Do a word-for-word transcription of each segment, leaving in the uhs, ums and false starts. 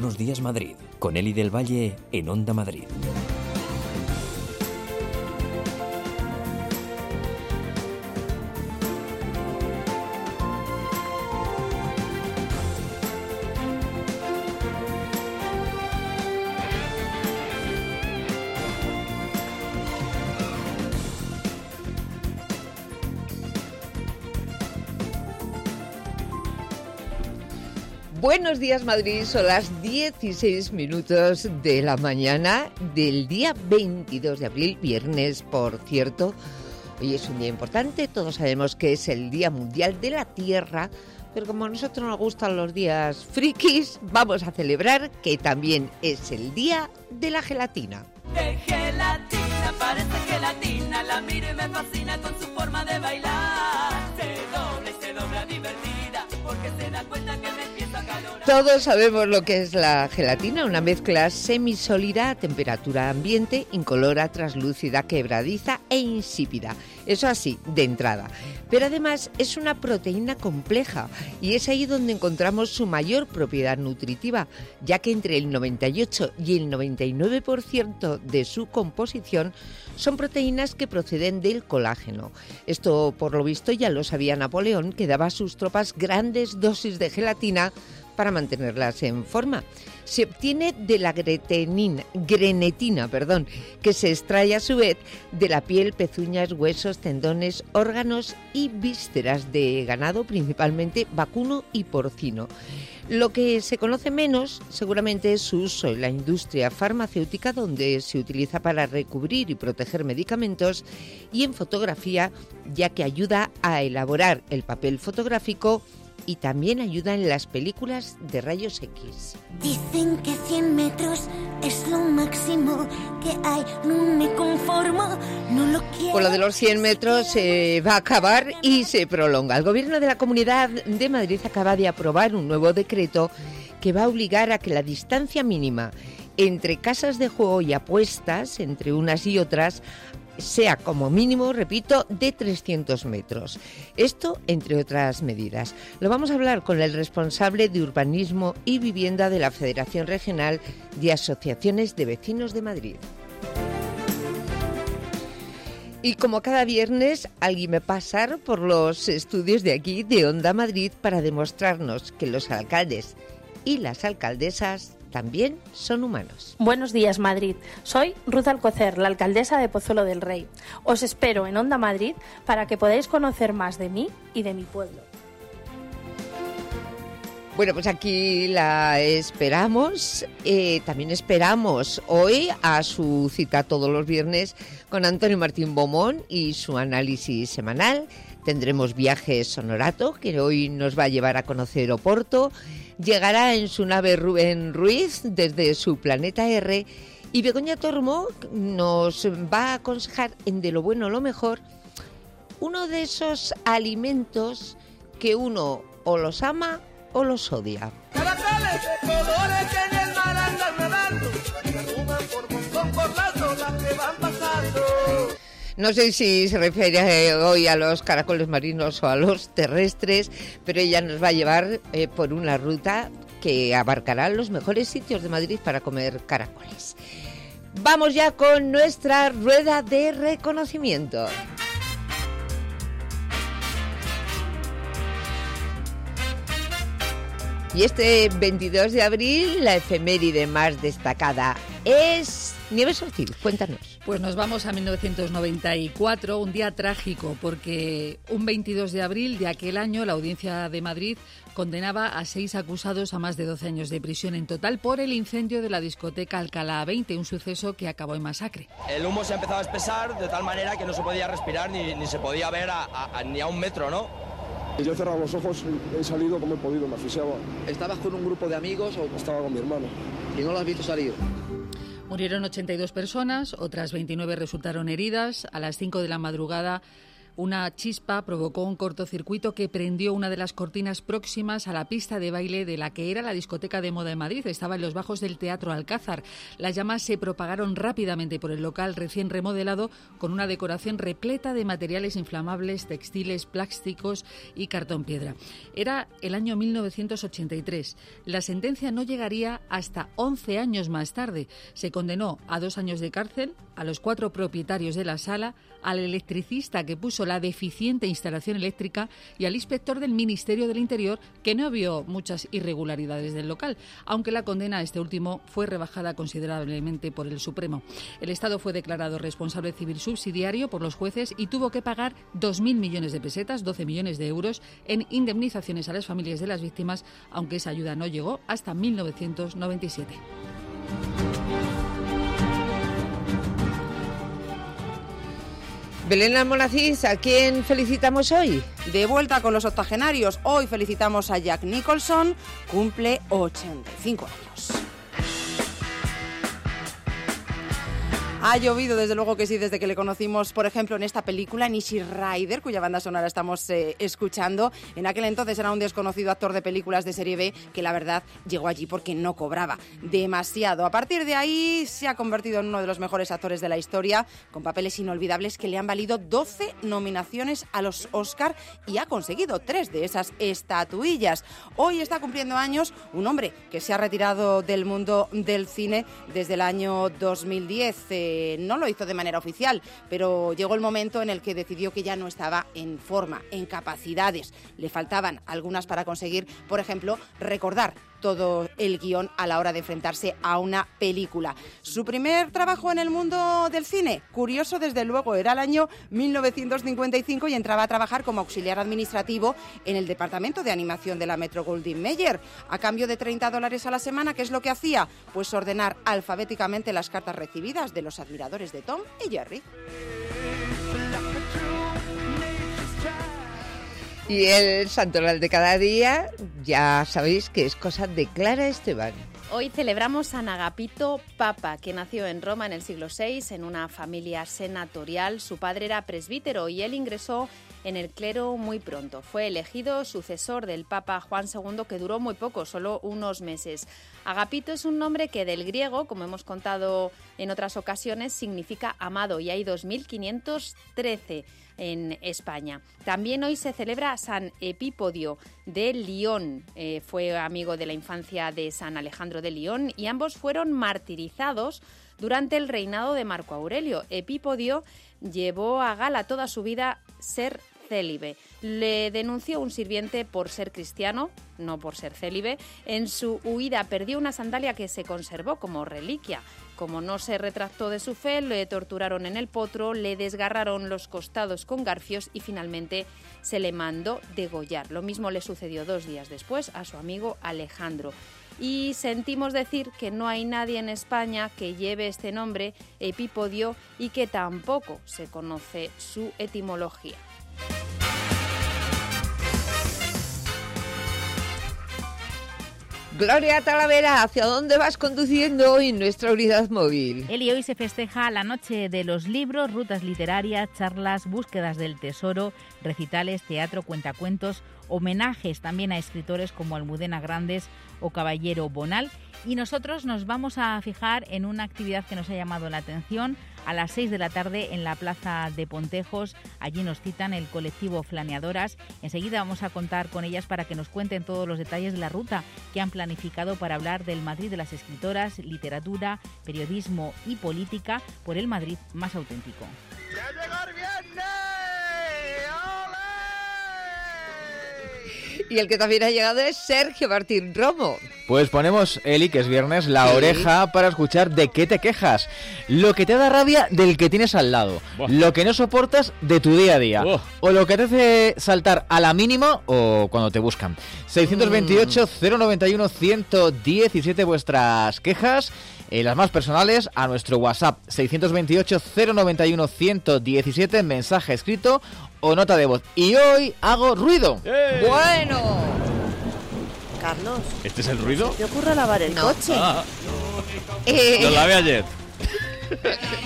Buenos Días Madrid, con Eli del Valle en Onda Madrid. Buenos días Madrid, son las dieciséis minutos de la mañana del día veintidós de abril, viernes por cierto. Hoy es un día importante, todos sabemos que es el Día Mundial de la Tierra, pero como a nosotros nos gustan los días frikis, vamos a celebrar que también es el Día de la Gelatina. De gelatina, parece gelatina, la miro y me fascina con su forma de bailar. Se dobla y se dobla divertida, porque se da cuenta que me empieza a calorar. Todos sabemos lo que es la gelatina, una mezcla semisólida a temperatura ambiente, incolora, translúcida, quebradiza e insípida. Eso así, de entrada. Pero además es una proteína compleja y es ahí donde encontramos su mayor propiedad nutritiva, ya que entre el noventa y ocho y el noventa y nueve por ciento de su composición son proteínas que proceden del colágeno. Esto, por lo visto, ya lo sabía Napoleón, que daba a sus tropas grandes dosis de gelatina para mantenerlas en forma. Se obtiene de la gretenina, grenetina, perdón, que se extrae a su vez de la piel, pezuñas, huesos, tendones, órganos y vísceras de ganado, principalmente vacuno y porcino. Lo que se conoce menos seguramente es su uso en la industria farmacéutica, donde se utiliza para recubrir y proteger medicamentos, y en fotografía, ya que ayuda a elaborar el papel fotográfico y también ayuda en las películas de rayos X. Dicen que cien metros es lo máximo que hay, no me conformo, no lo quiero. Con lo de los cien metros se eh, va a acabar y se prolonga. El Gobierno de la Comunidad de Madrid acaba de aprobar un nuevo decreto que va a obligar a que la distancia mínima entre casas de juego y apuestas, entre unas y otras, sea como mínimo, repito, de trescientos metros. Esto, entre otras medidas. Lo vamos a hablar con el responsable de Urbanismo y Vivienda de la Federación Regional de Asociaciones de Vecinos de Madrid. Y como cada viernes, alguien va a pasar por los estudios de aquí, de Onda Madrid, para demostrarnos que los alcaldes y las alcaldesas también son humanos. Buenos días, Madrid. Soy Ruth Alcocer, la alcaldesa de Pozuelo del Rey. Os espero en Onda Madrid para que podáis conocer más de mí y de mi pueblo. Bueno, pues aquí la esperamos. Eh, también esperamos hoy a su cita todos los viernes con Antonio Martín Beaumont y su análisis semanal. Tendremos Viajes Honorato, que hoy nos va a llevar a conocer Oporto. Llegará en su nave Rubén Ruiz desde su planeta R, y Begoña Tormo nos va a aconsejar en De lo bueno lo mejor uno de esos alimentos que uno o los ama o los odia. Caracoles de colores que en el mar andan nadando, se arruman por montón por las olas que van pasando. No sé si se refiere hoy a los caracoles marinos o a los terrestres, pero ella nos va a llevar eh, por una ruta que abarcará los mejores sitios de Madrid para comer caracoles. Vamos ya con nuestra rueda de reconocimiento. Y este veintidós de abril, la efeméride más destacada es Nieves Ortiz. Cuéntanos. Pues nos vamos a mil novecientos noventa y cuatro, un día trágico, porque un veintidós de abril de aquel año la Audiencia de Madrid condenaba a seis acusados a más de doce años de prisión en total por el incendio de la discoteca Alcalá veinte, un suceso que acabó en masacre. El humo se empezaba a espesar de tal manera que no se podía respirar ni, ni se podía ver a, a, a, ni a un metro, ¿no? Yo he cerrado los ojos, he salido como he podido, me asfixiaba. ¿Estabas con un grupo de amigos o...? Estaba con mi hermano. ¿Y no lo has visto salir? Murieron ochenta y dos personas, otras veintinueve resultaron heridas. A las cinco de la madrugada Una chispa provocó un cortocircuito que prendió una de las cortinas próximas a la pista de baile de la que era la discoteca de moda de Madrid. Estaba en los bajos del Teatro Alcázar. Las llamas se propagaron rápidamente por el local recién remodelado, con una decoración repleta de materiales inflamables, textiles, plásticos y cartón piedra. Era el año mil novecientos ochenta y tres. La sentencia no llegaría hasta once años más tarde. Se condenó a dos años de cárcel a los cuatro propietarios de la sala, al electricista que puso la deficiente instalación eléctrica y al inspector del Ministerio del Interior, que no vio muchas irregularidades del local, aunque la condena a este último fue rebajada considerablemente por el Supremo. El Estado fue declarado responsable civil subsidiario por los jueces y tuvo que pagar dos mil millones de pesetas, doce millones de euros, en indemnizaciones a las familias de las víctimas, aunque esa ayuda no llegó hasta mil novecientos noventa y siete. Belén Almonacid, ¿a quién felicitamos hoy? De vuelta con los octogenarios. Hoy felicitamos a Jack Nicholson, cumple ochenta y cinco años. Ha llovido, desde luego que sí, desde que le conocimos, por ejemplo, en esta película, en Easy Rider, cuya banda sonora estamos eh, escuchando. En aquel entonces era un desconocido actor de películas de serie B que, la verdad, llegó allí porque no cobraba demasiado. A partir de ahí se ha convertido en uno de los mejores actores de la historia, con papeles inolvidables que le han valido doce nominaciones a los Oscar y ha conseguido tres de esas estatuillas. Hoy está cumpliendo años un hombre que se ha retirado del mundo del cine desde el año dos mil diez. Eh, no lo hizo de manera oficial, pero llegó el momento en el que decidió que ya no estaba en forma, en capacidades. Le faltaban algunas para conseguir, por ejemplo, recordar todo el guión a la hora de enfrentarse a una película. Su primer trabajo en el mundo del cine, curioso desde luego, era el año mil novecientos cincuenta y cinco y entraba a trabajar como auxiliar administrativo en el departamento de animación de la Metro-Goldwyn-Mayer. A cambio de treinta dólares a la semana, ¿qué es lo que hacía? Pues ordenar alfabéticamente las cartas recibidas de los admiradores de Tom y Jerry. Y el santoral de cada día, ya sabéis que es cosa de Clara Esteban. Hoy celebramos San Agapito Papa, que nació en Roma en el siglo seis en una familia senatorial. Su padre era presbítero y él ingresó en el clero muy pronto. Fue elegido sucesor del Papa Juan segundo, que duró muy poco, solo unos meses. Agapito es un nombre que del griego, como hemos contado en otras ocasiones, significa amado, y hay dos mil quinientos trece en España. También hoy se celebra San Epipodio de Lyon. Eh, fue amigo de la infancia de San Alejandro de Lyon y ambos fueron martirizados durante el reinado de Marco Aurelio. Epipodio llevó a gala toda su vida ser célibe. Le denunció un sirviente por ser cristiano, no por ser célibe. En su huida perdió una sandalia que se conservó como reliquia. Como no se retractó de su fe, le torturaron en el potro, le desgarraron los costados con garfios y finalmente se le mandó degollar. Lo mismo le sucedió dos días después a su amigo Alejandro. Y sentimos decir que no hay nadie en España que lleve este nombre, Epipodio, y que tampoco se conoce su etimología. Gloria Talavera, ¿hacia dónde vas conduciendo hoy en nuestra unidad móvil? Eli, hoy se festeja la Noche de los Libros, rutas literarias, charlas, búsquedas del tesoro, recitales, teatro, cuentacuentos, homenajes también a escritores como Almudena Grandes o Caballero Bonal. Y nosotros nos vamos a fijar en una actividad que nos ha llamado la atención. A las seis de la tarde en la Plaza de Pontejos, allí nos citan el colectivo Flaneadoras. Enseguida vamos a contar con ellas para que nos cuenten todos los detalles de la ruta que han planificado para hablar del Madrid de las escritoras, literatura, periodismo y política, por el Madrid más auténtico. ¡Ya llegó el viernes! Y el que también ha llegado es Sergio Martín Romo. Pues ponemos, Eli, que es viernes, la sí. oreja para escuchar de qué te quejas. Lo que te da rabia del que tienes al lado. Buah. Lo que no soportas de tu día a día. Buah. O lo que te hace saltar a la mínima o cuando te buscan. seiscientos veintiocho, cero noventa y uno, ciento diecisiete vuestras quejas. Eh, las más personales a nuestro WhatsApp seiscientos veintiocho, cero noventa y uno, ciento diecisiete, mensaje escrito o nota de voz. Y hoy hago ruido. ¡Eh! Bueno. Carlos. ¿Este es el ruido? ¿Te ocurre lavar el no. coche? Ah. Eh. Lo lavé ayer.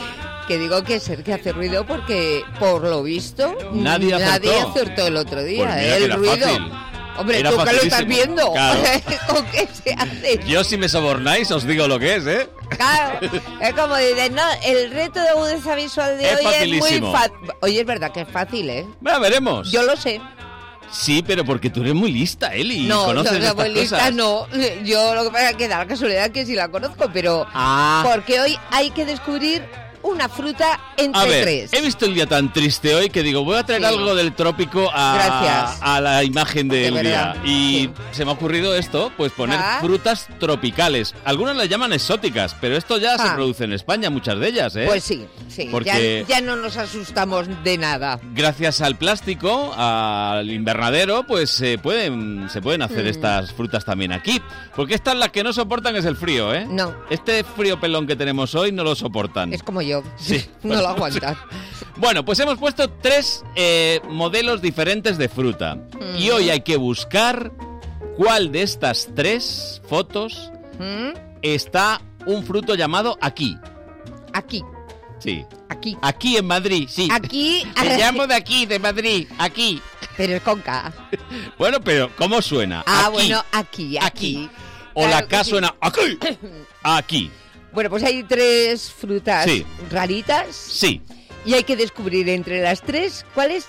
Que digo que Sergio hace ruido porque, por lo visto, nadie acertó, nadie acertó el otro día. Pues ¿eh? El ruido. Fácil. Hombre, Era tú que lo estás facilísimo. viendo. Claro. ¿Con qué se hace? Yo, si me sobornáis, os digo lo que es, ¿eh? Claro, es como dicen, no, el reto de agudeza visual de Es hoy es facilísimo. muy fácil. Oye, es verdad que es fácil, ¿eh? Bueno, veremos. Yo lo sé. Sí, pero porque tú eres muy lista, Eli. y No, conoces yo no estas soy lista, cosas. no. Yo lo que pasa es que da la casualidad que sí la conozco, pero Ah. porque hoy hay que descubrir una fruta entre A ver, tres. he visto el día tan triste hoy que digo, voy a traer Sí. algo del trópico a, Gracias. a la imagen del De día. verdad, Y se me ha ocurrido esto, pues poner Ah. frutas tropicales. Algunas las llaman exóticas, pero esto ya se Ah. produce en España, muchas de ellas, ¿eh? Pues sí, sí. Porque- Ya, ya no nos asustamos de nada. Gracias al plástico, al invernadero, pues se pueden, se pueden hacer Mm. estas frutas también aquí. Porque estas las que no soportan es el frío, ¿eh? No. Este frío pelón que tenemos hoy no lo soportan. Es como yo. Sí. No lo aguantas. Bueno, pues hemos puesto tres eh, modelos diferentes de fruta. Mm. Y hoy hay que buscar cuál de estas tres fotos ¿Mm? está un fruto llamado aquí. Aquí. Sí. Aquí. Aquí en Madrid, sí. Aquí. Te llamo de aquí, de Madrid, aquí. Pero es con K. Bueno, pero ¿cómo suena? Ah, Aquí. bueno, aquí, aquí. O Claro la que K sí. suena aquí. Aquí. Bueno, pues hay tres frutas Sí. raritas Sí. y hay que descubrir entre las tres cuál es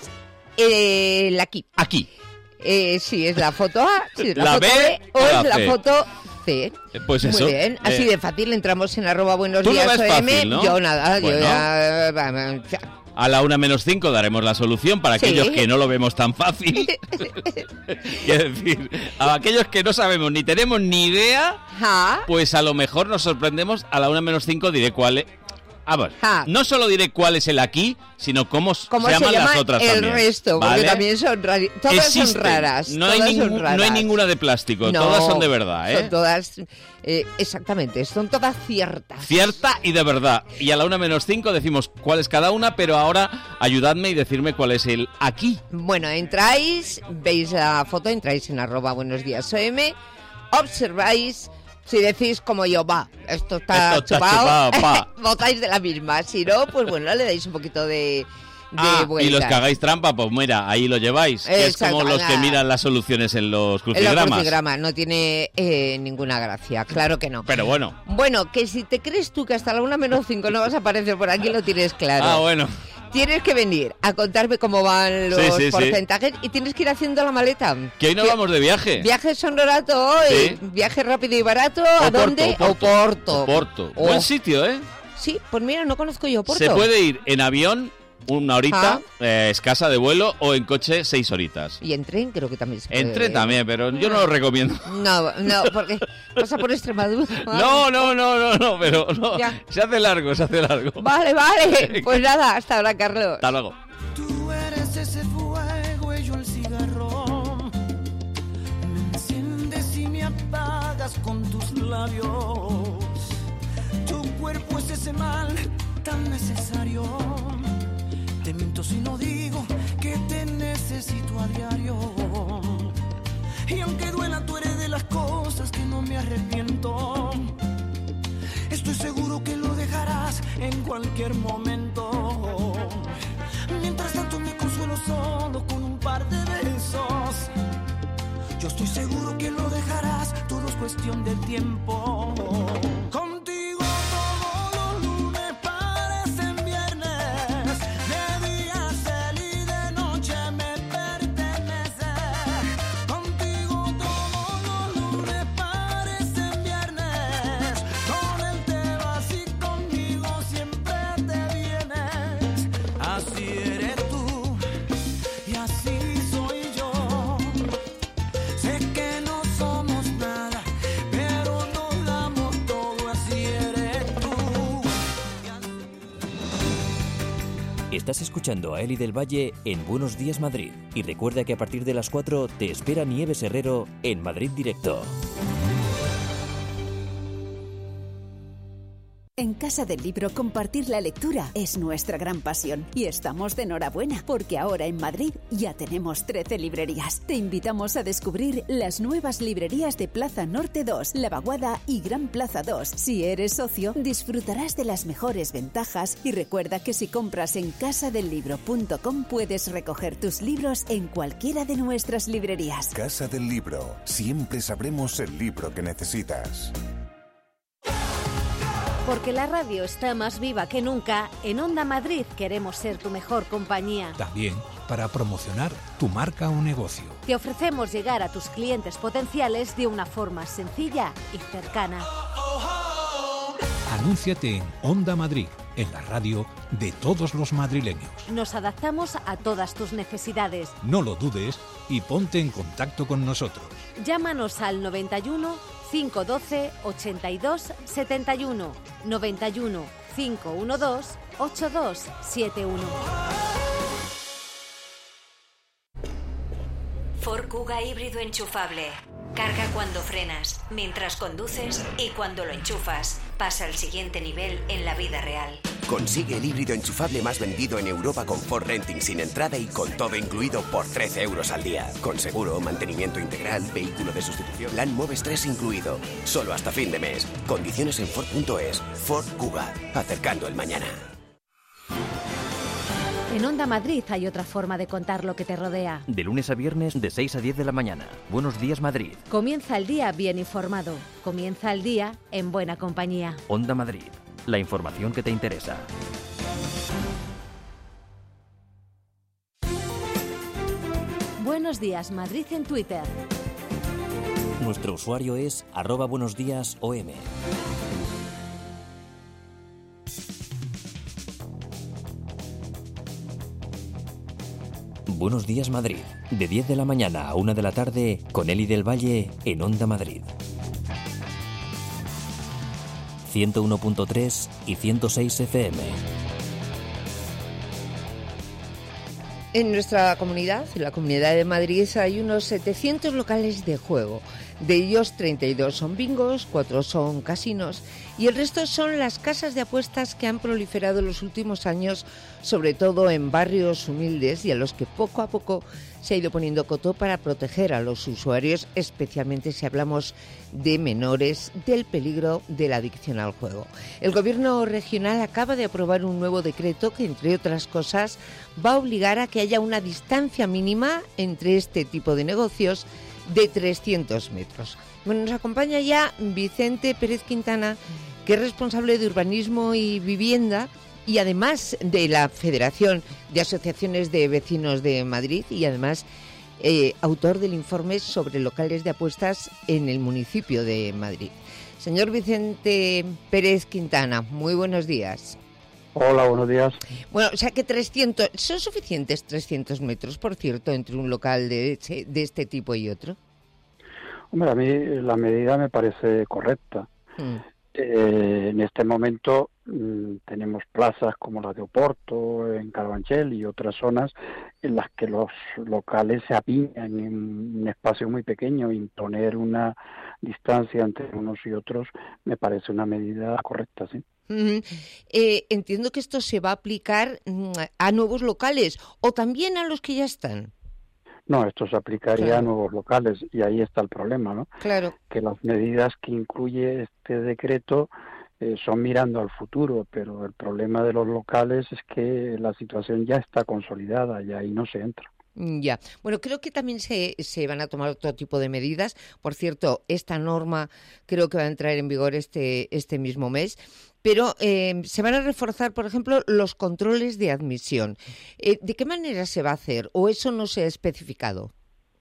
eh, la aquí. Aquí. Eh, sí, es la foto A, sí, es la, ¿La foto B B o o es la la C? foto C. Eh, Pues Muy eso. bien, así eh, de fácil. Entramos en arroba buenos Tú lo días ves O M. fácil, ¿no? Yo nada, Bueno. yo ya... vamos, ya. A la una menos cinco daremos la solución para Sí. aquellos que no lo vemos tan fácil. Quiero decir, a aquellos que no sabemos ni tenemos ni idea, Ja. pues a lo mejor nos sorprendemos. A la una menos cinco diré cuál es. A ver, Ja. no solo diré cuál es el aquí, sino cómo, s- ¿Cómo se se, llaman llama las otras el también. resto? Porque ¿vale? también son raras. Todas Existen. son raras. No hay, todas son ningún- raras. no hay ninguna de plástico, No, todas son de verdad, ¿eh? Son todas, eh, exactamente, son todas ciertas. Cierta y de verdad. Y a la una menos cinco decimos cuál es cada una, pero ahora ayudadme y decirme cuál es el aquí. Bueno, entráis, veis la foto, entráis en arroba buenos días O M, observáis, si decís como yo, va, esto está Esto está chupado, chupado, pa. votáis de la misma. Si no, pues bueno, le dais un poquito de, de Ah, y vuelta. los que hagáis trampa, pues mira, ahí lo lleváis. Que es como Exacto, los que nada. miran las soluciones en los El crucigramas. crucigrama no tiene eh, ninguna gracia, claro que no. Pero bueno. Bueno, que si te crees tú que hasta la una menos cinco no vas a aparecer por aquí, lo tienes claro. Ah, bueno. Tienes que venir a contarme cómo van los Sí, sí, sí. porcentajes y tienes que ir haciendo la maleta. Que hoy nos Que- vamos de viaje. Viaje sonorato hoy, Sí. viaje rápido y barato, ¿a Oporto, dónde? Oporto. Oporto. Oporto. Oh. Buen sitio, ¿eh? Sí, pues mira, no conozco yo Oporto. Se puede ir en avión una horita Ah. eh, escasa de vuelo o en coche seis horitas. Y en tren creo que también se puede. En tren también, pero yo no lo recomiendo. No, no, porque pasa por Extremadura. No, no, no, no, no, pero no. Ya. Se hace largo, se hace largo. Vale, vale. Pues nada, hasta ahora, Carlos. Hasta luego. Tú eres ese fuego y yo el cigarro. Me enciendes y me apagas con tus labios. Tu cuerpo es ese mal tan necesario. Te miento si no digo que te necesito a diario. Y aunque duela, tú eres de las cosas que no me arrepiento. Estoy seguro que lo dejarás en cualquier momento. Mientras tanto me consuelo solo con un par de besos. Yo estoy seguro que lo dejarás, todo es cuestión de tiempo. Contigo todos los lunes parecen viernes. De día cel y de noche me pertenece. Contigo todos los lunes parecen viernes. Con él te vas y conmigo siempre te vienes. Así eres tú y así soy yo. Sé que no somos nada, pero nos damos todo. Así eres tú. Estás escuchando a Eli del Valle en Buenos Días Madrid. Y recuerda que a partir de las cuatro te espera Nieves Herrero en Madrid Directo. En Casa del Libro compartir la lectura es nuestra gran pasión y estamos de enhorabuena porque ahora en Madrid ya tenemos trece librerías. Te invitamos a descubrir las nuevas librerías de Plaza Norte dos, La Vaguada y Gran Plaza dos. Si eres socio, disfrutarás de las mejores ventajas y recuerda que si compras en casa del libro punto com puedes recoger tus libros en cualquiera de nuestras librerías. Casa del Libro. Siempre sabremos el libro que necesitas. Porque la radio está más viva que nunca, en Onda Madrid queremos ser tu mejor compañía. También para promocionar tu marca o negocio. Te ofrecemos llegar a tus clientes potenciales de una forma sencilla y cercana. Anúnciate en Onda Madrid, en la radio de todos los madrileños. Nos adaptamos a todas tus necesidades. No lo dudes y ponte en contacto con nosotros. Llámanos al noventa y uno, cinco doce, ochenta y dos, setenta y uno, noventa y uno, cinco doce, ochenta y dos setenta y uno. Ford Kuga híbrido enchufable. Carga cuando frenas, mientras conduces y cuando lo enchufas. Pasa al siguiente nivel en la vida real. Consigue el híbrido enchufable más vendido en Europa con Ford Renting sin entrada y con todo incluido por trece euros al día. Con seguro, mantenimiento integral, vehículo de sustitución, plan Moves tres incluido. Solo hasta fin de mes. Condiciones en Ford punto es. Ford Kuga. Acercando el mañana. En Onda Madrid hay otra forma de contar lo que te rodea. De lunes a viernes, de seis a diez de la mañana. Buenos días, Madrid. Comienza el día bien informado. Comienza el día en buena compañía. Onda Madrid. La información que te interesa. Buenos días, Madrid en Twitter. Nuestro usuario es arroba buenos días O M. Buenos días, Madrid. De diez de la mañana a una de la tarde con Eli del Valle en Onda Madrid. ciento uno punto tres y ciento seis F M. En nuestra comunidad, en la Comunidad de Madrid, hay unos setecientos locales de juego. De ellos, treinta y dos son bingos, cuatro son casinos y el resto son las casas de apuestas que han proliferado en los últimos años, sobre todo en barrios humildes y a los que poco a poco se ha ido poniendo coto para proteger a los usuarios, especialmente si hablamos de menores, del peligro de la adicción al juego. El Gobierno regional acaba de aprobar un nuevo decreto que, entre otras cosas, va a obligar a que haya una distancia mínima entre este tipo de negocios de trescientos metros. Bueno, nos acompaña ya Vicente Pérez Quintana, que es responsable de urbanismo y vivienda y además de la Federación de Asociaciones de Vecinos de Madrid y además eh, autor del informe sobre locales de apuestas en el municipio de Madrid. Señor Vicente Pérez Quintana, muy buenos días. Hola, buenos días. Bueno, o sea que trescientos, ¿son suficientes trescientos metros, por cierto, entre un local de este, de este tipo y otro? Hombre, a mí la medida me parece correcta. Mm. Eh, en este momento mmm, tenemos plazas como la de Oporto, en Carabanchel y otras zonas en las que los locales se apiñan en un espacio muy pequeño. Imponer una distancia entre unos y otros me parece una medida correcta, sí. Uh-huh. Eh, entiendo que esto se va a aplicar mm, a nuevos locales o también a los que ya están. No, esto se aplicaría claro. a nuevos locales y ahí está el problema, ¿no? Claro. Que las medidas que incluye este decreto eh, son mirando al futuro, pero el problema de los locales es que la situación ya está consolidada y ahí no se entra. Ya. Bueno, creo que también se, se van a tomar otro tipo de medidas. Por cierto, esta norma creo que va a entrar en vigor este, este mismo mes. Pero eh, se van a reforzar, por ejemplo, los controles de admisión. Eh, ¿De qué manera se va a hacer? ¿O eso no se ha especificado?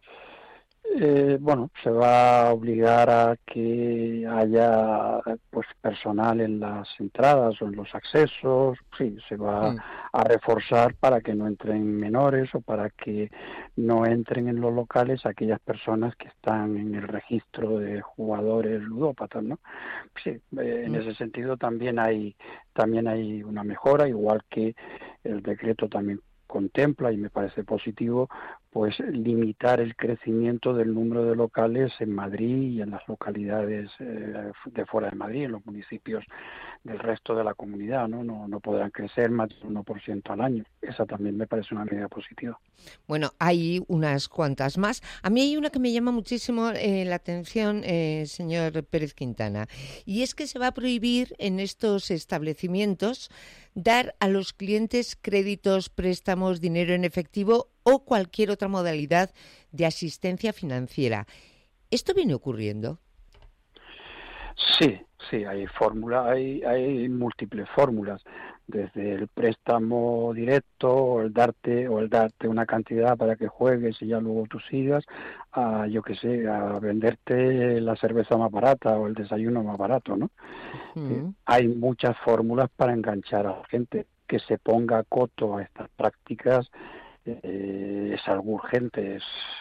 Eh, bueno, se va a obligar a que haya pues personal en las entradas o en los accesos. Sí, se va mm. a reforzar para que no entren menores o para que no entren en los locales aquellas personas que están en el registro de jugadores ludópatas, ¿no? Sí, eh, en mm. ese sentido también hay también hay una mejora, igual que el decreto también contempla, y me parece positivo, pues limitar el crecimiento del número de locales en Madrid y en las localidades eh, de fuera de Madrid, en los municipios del resto de la comunidad, ¿no? No, no podrán crecer más del uno por ciento al año. Esa también me parece una medida positiva. Bueno, hay unas cuantas más. A mí hay una que me llama muchísimo eh, la atención, eh, señor Pérez Quintana, y es que se va a prohibir en estos establecimientos dar a los clientes créditos, préstamos, dinero en efectivo o cualquier otra modalidad de asistencia financiera. ¿Esto viene ocurriendo? Sí, sí, hay fórmulas, hay, hay múltiples fórmulas, desde el préstamo directo o el darte o el darte una cantidad para que juegues y ya luego tú sigas, a yo qué sé, a venderte la cerveza más barata o el desayuno más barato, ¿no? Uh-huh. Eh, hay muchas fórmulas para enganchar a la gente. Que se ponga coto a estas prácticas eh, es algo urgente, es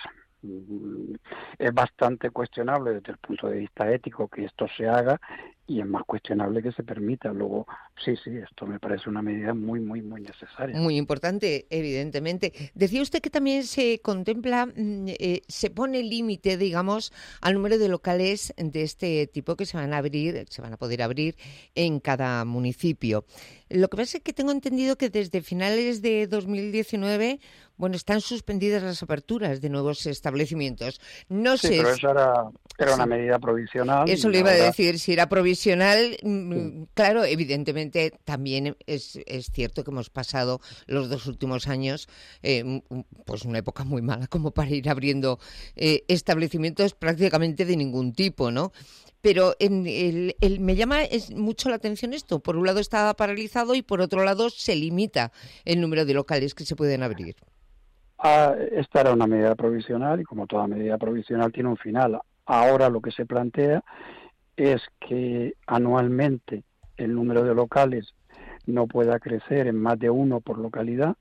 es bastante cuestionable desde el punto de vista ético que esto se haga y es más cuestionable que se permita. Luego, sí, sí, esto me parece una medida muy, muy, muy necesaria. Muy importante, evidentemente. Decía usted que también se contempla, eh, se pone límite, digamos, al número de locales de este tipo que se van a abrir, se van a poder abrir en cada municipio. Lo que pasa es que tengo entendido que desde finales de dos mil diecinueve, bueno, están suspendidas las aperturas de nuevos establecimientos. No sí, sé. Pero eso era, era una sí. medida provisional. Eso le iba ahora... a decir, si era provisional, sí. Claro, evidentemente también es, es cierto que hemos pasado los dos últimos años, eh, pues una época muy mala como para ir abriendo eh, establecimientos prácticamente de ningún tipo, ¿no? Pero en el, el, me llama es mucho la atención esto. Por un lado está paralizado y por otro lado se limita el número de locales que se pueden abrir. Ah, esta era una medida provisional y como toda medida provisional tiene un final. Ahora lo que se plantea es que anualmente el número de locales no pueda crecer en más de uno por localidad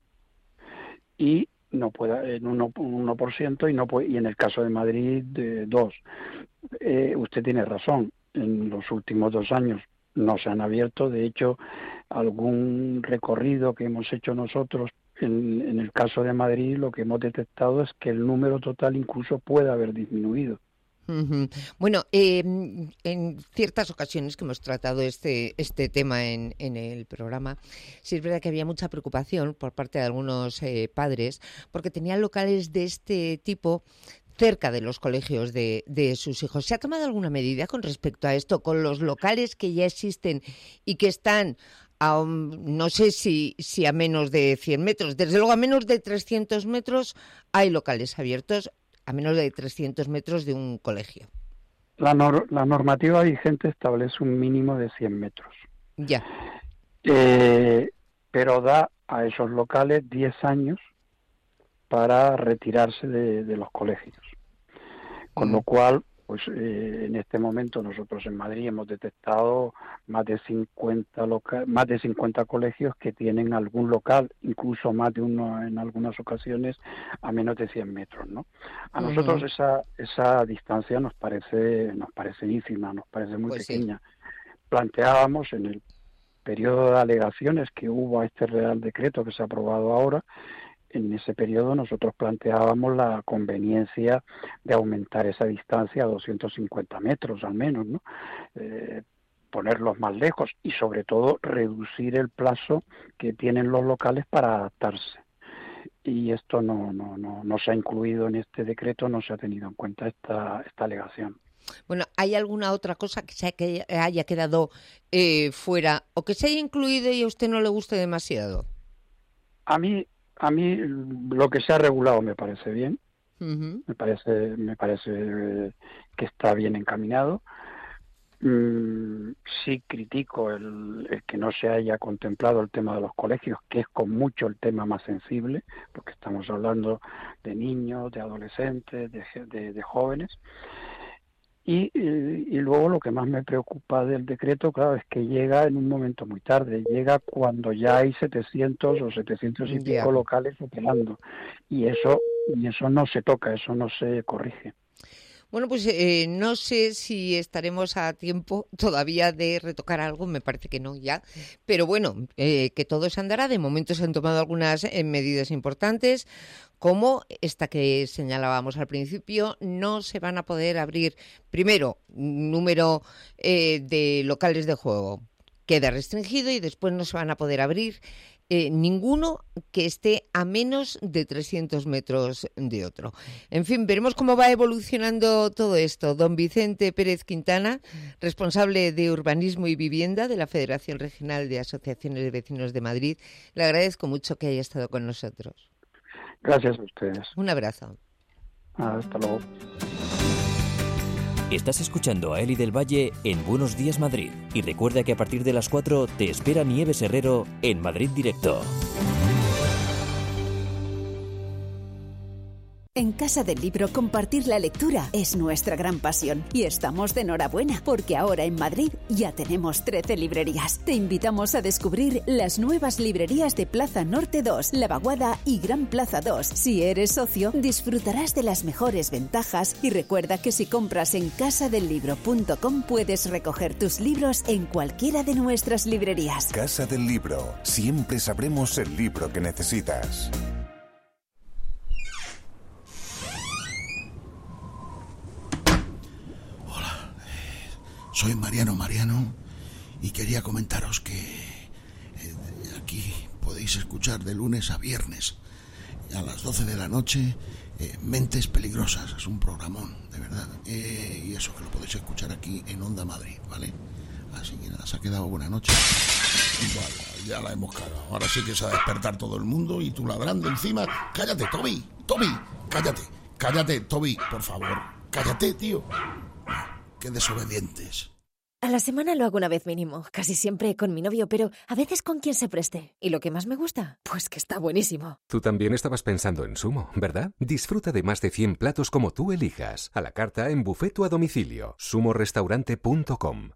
y no pueda en uno, uno por ciento y no puede, y en el caso de Madrid de dos. Eh, usted tiene razón, en los últimos dos años no se han abierto, de hecho algún recorrido que hemos hecho nosotros en, en el caso de Madrid lo que hemos detectado es que el número total incluso puede haber disminuido. Uh-huh. Bueno, eh, en ciertas ocasiones que hemos tratado este este tema en, en el programa, sí es verdad que había mucha preocupación por parte de algunos eh, padres porque tenían locales de este tipo cerca de los colegios de, de sus hijos. ¿Se ha tomado alguna medida con respecto a esto, con los locales que ya existen y que están a, um, no sé si, si a menos de cien metros? Desde luego a menos de trescientos metros hay locales abiertos, a menos de trescientos metros de un colegio. La, nor- la normativa vigente establece un mínimo de cien metros. Ya. Eh, pero da a esos locales diez años para retirarse de, de los colegios. Con mm. lo cual, pues eh, en este momento nosotros en Madrid hemos detectado más de cincuenta loca- más de cincuenta colegios que tienen algún local, incluso más de uno en algunas ocasiones, a menos de cien metros, ¿no? A uh-huh. nosotros esa esa distancia nos parece nos parece ínfima, nos parece muy pues pequeña. Sí. Planteábamos en el periodo de alegaciones que hubo a este Real Decreto que se ha aprobado ahora, en ese periodo nosotros planteábamos la conveniencia de aumentar esa distancia a doscientos cincuenta metros al menos, ¿no? Eh, ponerlos más lejos y sobre todo reducir el plazo que tienen los locales para adaptarse. Y esto no no no no se ha incluido en este decreto, no se ha tenido en cuenta esta esta alegación. Bueno, ¿hay alguna otra cosa que, se que haya quedado eh, fuera o que se haya incluido y a usted no le guste demasiado? A mí A mí lo que se ha regulado me parece bien, uh-huh. me parece me parece que está bien encaminado. Mm, sí critico el, el que no se haya contemplado el tema de los colegios, que es con mucho el tema más sensible, porque estamos hablando de niños, de adolescentes, de, de, de jóvenes. Y, y, y luego lo que más me preocupa del decreto, claro, es que llega en un momento muy tarde, llega cuando ya hay setecientos o setecientos y pico locales operando, y eso y eso no se toca, eso no se corrige. Bueno, pues eh, no sé si estaremos a tiempo todavía de retocar algo, me parece que no ya, pero bueno, eh, que todo se andará. De momento se han tomado algunas eh, medidas importantes, como esta que señalábamos al principio. No se van a poder abrir, primero, número eh, de locales de juego queda restringido, y después no se van a poder abrir Eh, ninguno que esté a menos de trescientos metros de otro. En fin, veremos cómo va evolucionando todo esto. Don Vicente Pérez Quintana, responsable de Urbanismo y Vivienda de la Federación Regional de Asociaciones de Vecinos de Madrid, le agradezco mucho que haya estado con nosotros. Gracias a ustedes. Un abrazo. Hasta luego. Estás escuchando a Eli del Valle en Buenos Días Madrid. Y recuerda que a partir de las cuatro te espera Nieves Herrero en Madrid Directo. En Casa del Libro, compartir la lectura es nuestra gran pasión. Y estamos de enhorabuena, porque ahora en Madrid ya tenemos trece librerías. Te invitamos a descubrir las nuevas librerías de Plaza Norte dos, La Vaguada y Gran Plaza dos. Si eres socio, disfrutarás de las mejores ventajas, y recuerda que si compras en casa del libro punto com puedes recoger tus libros en cualquiera de nuestras librerías. Casa del Libro. Siempre sabremos el libro que necesitas. Soy Mariano Mariano y quería comentaros que eh, aquí podéis escuchar de lunes a viernes a las doce de la noche eh, Mentes Peligrosas. Es un programón, de verdad. Eh, y eso, que lo podéis escuchar aquí en Onda Madrid, ¿vale? Así que nada, se ha quedado buena noche. Vale, ya la hemos cagado. Ahora sí que se va a despertar todo el mundo y tú ladrando encima. ¡Cállate, Toby! ¡Toby! ¡Cállate! ¡Cállate, Toby! Por favor, cállate, tío. ¡Qué desobedientes! A la semana lo hago una vez mínimo, casi siempre con mi novio, pero a veces con quien se preste. ¿Y lo que más me gusta? Pues que está buenísimo. Tú también estabas pensando en Sumo, ¿verdad? Disfruta de más de cien platos como tú elijas, a la carta, en buffet o a domicilio. sumo restaurante punto com.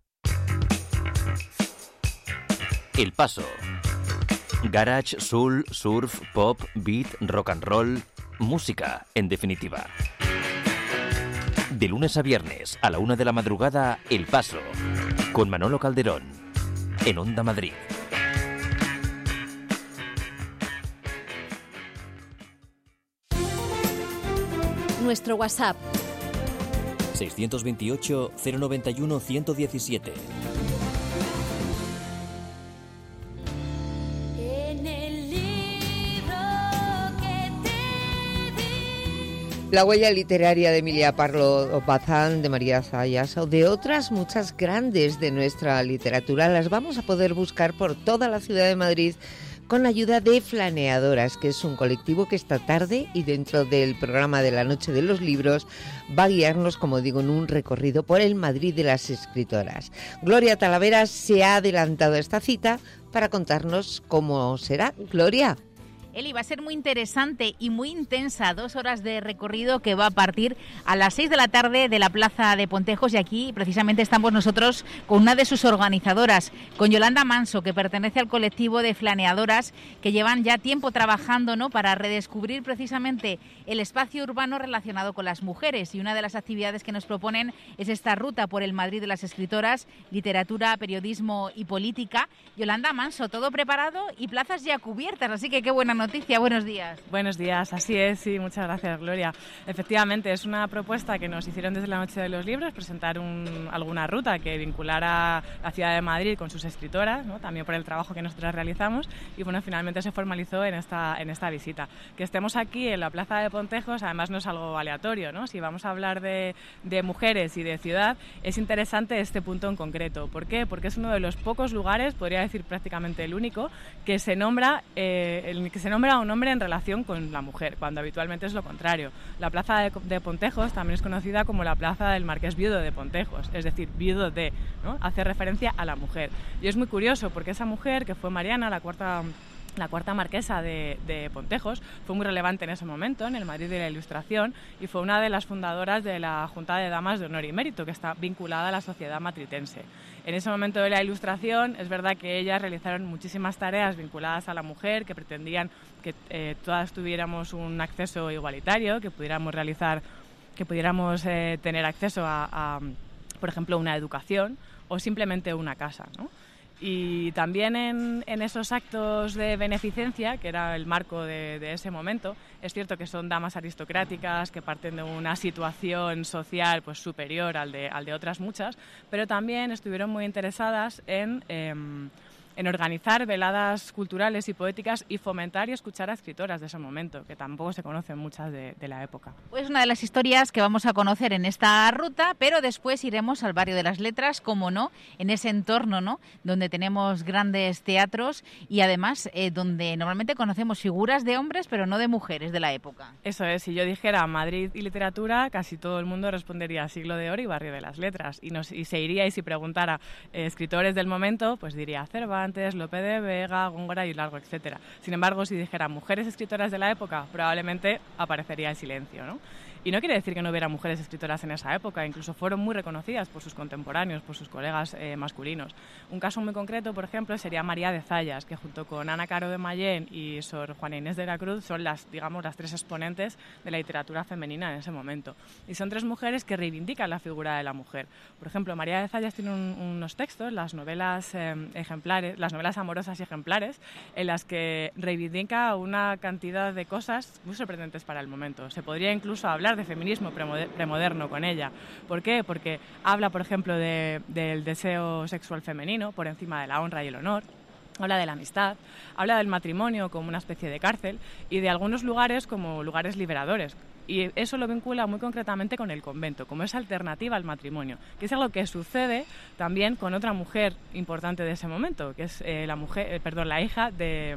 El Paso. Garage, soul, surf, pop, beat, rock and roll. Música, en definitiva. De lunes a viernes, a la una de la madrugada, El Paso, con Manolo Calderón, en Onda Madrid. Nuestro WhatsApp. seiscientos veintiocho, cero noventa y uno, ciento diecisiete. La huella literaria de Emilia Parlo Bazán, de María Zayas o de otras muchas grandes de nuestra literatura las vamos a poder buscar por toda la ciudad de Madrid con ayuda de Flaneadoras, que es un colectivo que esta tarde y dentro del programa de la Noche de los Libros va a guiarnos, como digo, en un recorrido por el Madrid de las escritoras. Gloria Talavera se ha adelantado a esta cita para contarnos cómo será. Gloria. Eli, va a ser muy interesante y muy intensa, dos horas de recorrido que va a partir a las seis de la tarde de la Plaza de Pontejos, y aquí precisamente estamos nosotros con una de sus organizadoras, con Yolanda Manso, que pertenece al colectivo de Flaneadoras, que llevan ya tiempo trabajando, ¿no?, para redescubrir precisamente el espacio urbano relacionado con las mujeres, y una de las actividades que nos proponen es esta ruta por el Madrid de las escritoras, literatura, periodismo y política. Yolanda Manso, todo preparado y plazas ya cubiertas, así que qué buena noticia, buenos días. Buenos días, así es, sí, muchas gracias, Gloria. Efectivamente, es una propuesta que nos hicieron desde la Noche de los Libros, presentar un, alguna ruta que vinculara la ciudad de Madrid con sus escritoras, ¿no?, también por el trabajo que nosotros realizamos, y bueno, finalmente se formalizó en esta, en esta visita. Que estemos aquí en la Plaza de Pontejos, además no es algo aleatorio, ¿no? Si vamos a hablar de, de mujeres y de ciudad, es interesante este punto en concreto. ¿Por qué? Porque es uno de los pocos lugares, podría decir prácticamente el único, que se nombra, eh, el que se nombra a un hombre en relación con la mujer, cuando habitualmente es lo contrario. La Plaza de, de Pontejos también es conocida como la Plaza del Marqués Viudo de Pontejos, es decir, viudo de, ¿no?, hace referencia a la mujer. Y es muy curioso porque esa mujer, que fue Mariana, la cuarta... La cuarta marquesa de, de Pontejos, fue muy relevante en ese momento en el Madrid de la Ilustración, y fue una de las fundadoras de la Junta de Damas de Honor y Mérito, que está vinculada a la sociedad matritense. En ese momento de la Ilustración es verdad que ellas realizaron muchísimas tareas vinculadas a la mujer, que pretendían que eh, todas tuviéramos un acceso igualitario, que pudiéramos realizar que pudiéramos eh, tener acceso a, a, por ejemplo, una educación o simplemente una casa, ¿no? Y también en, en esos actos de beneficencia, que era el marco de, de ese momento, es cierto que son damas aristocráticas que parten de una situación social pues superior al de, al de otras muchas, pero también estuvieron muy interesadas en... Eh, en organizar veladas culturales y poéticas y fomentar y escuchar a escritoras de ese momento, que tampoco se conocen muchas de, de la época. Pues una de las historias que vamos a conocer en esta ruta, pero después iremos al barrio de las Letras, como no, en ese entorno, ¿no?, donde tenemos grandes teatros y además eh, donde normalmente conocemos figuras de hombres, pero no de mujeres de la época. Eso es, si yo dijera Madrid y literatura, casi todo el mundo respondería Siglo de Oro y Barrio de las Letras, y, nos, y se iría, y si preguntara eh, escritores del momento, pues diría Cervantes, Lope de Vega, Góngora y largo, etcétera. Sin embargo, si dijera mujeres escritoras de la época, probablemente aparecería el silencio, ¿no? Y no quiere decir que no hubiera mujeres escritoras en esa época, incluso fueron muy reconocidas por sus contemporáneos, por sus colegas eh, masculinos. Un caso muy concreto, por ejemplo, sería María de Zayas, que junto con Ana Caro de Mayén y Sor Juana Inés de la Cruz son las, digamos, las tres exponentes de la literatura femenina en ese momento. Y son tres mujeres que reivindican la figura de la mujer. Por ejemplo, María de Zayas tiene un, unos textos, las novelas eh, ejemplares, las novelas amorosas y ejemplares, en las que reivindica una cantidad de cosas muy sorprendentes para el momento. Se podría incluso hablar de feminismo premoderno con ella. ¿Por qué? Porque habla, por ejemplo, de, del deseo sexual femenino por encima de la honra y el honor. Habla de la amistad, habla del matrimonio como una especie de cárcel y de algunos lugares como lugares liberadores. Y eso lo vincula muy concretamente con el convento, como esa alternativa al matrimonio, que es algo que sucede también con otra mujer importante de ese momento, que es eh, la mujer, eh, perdón, la hija de,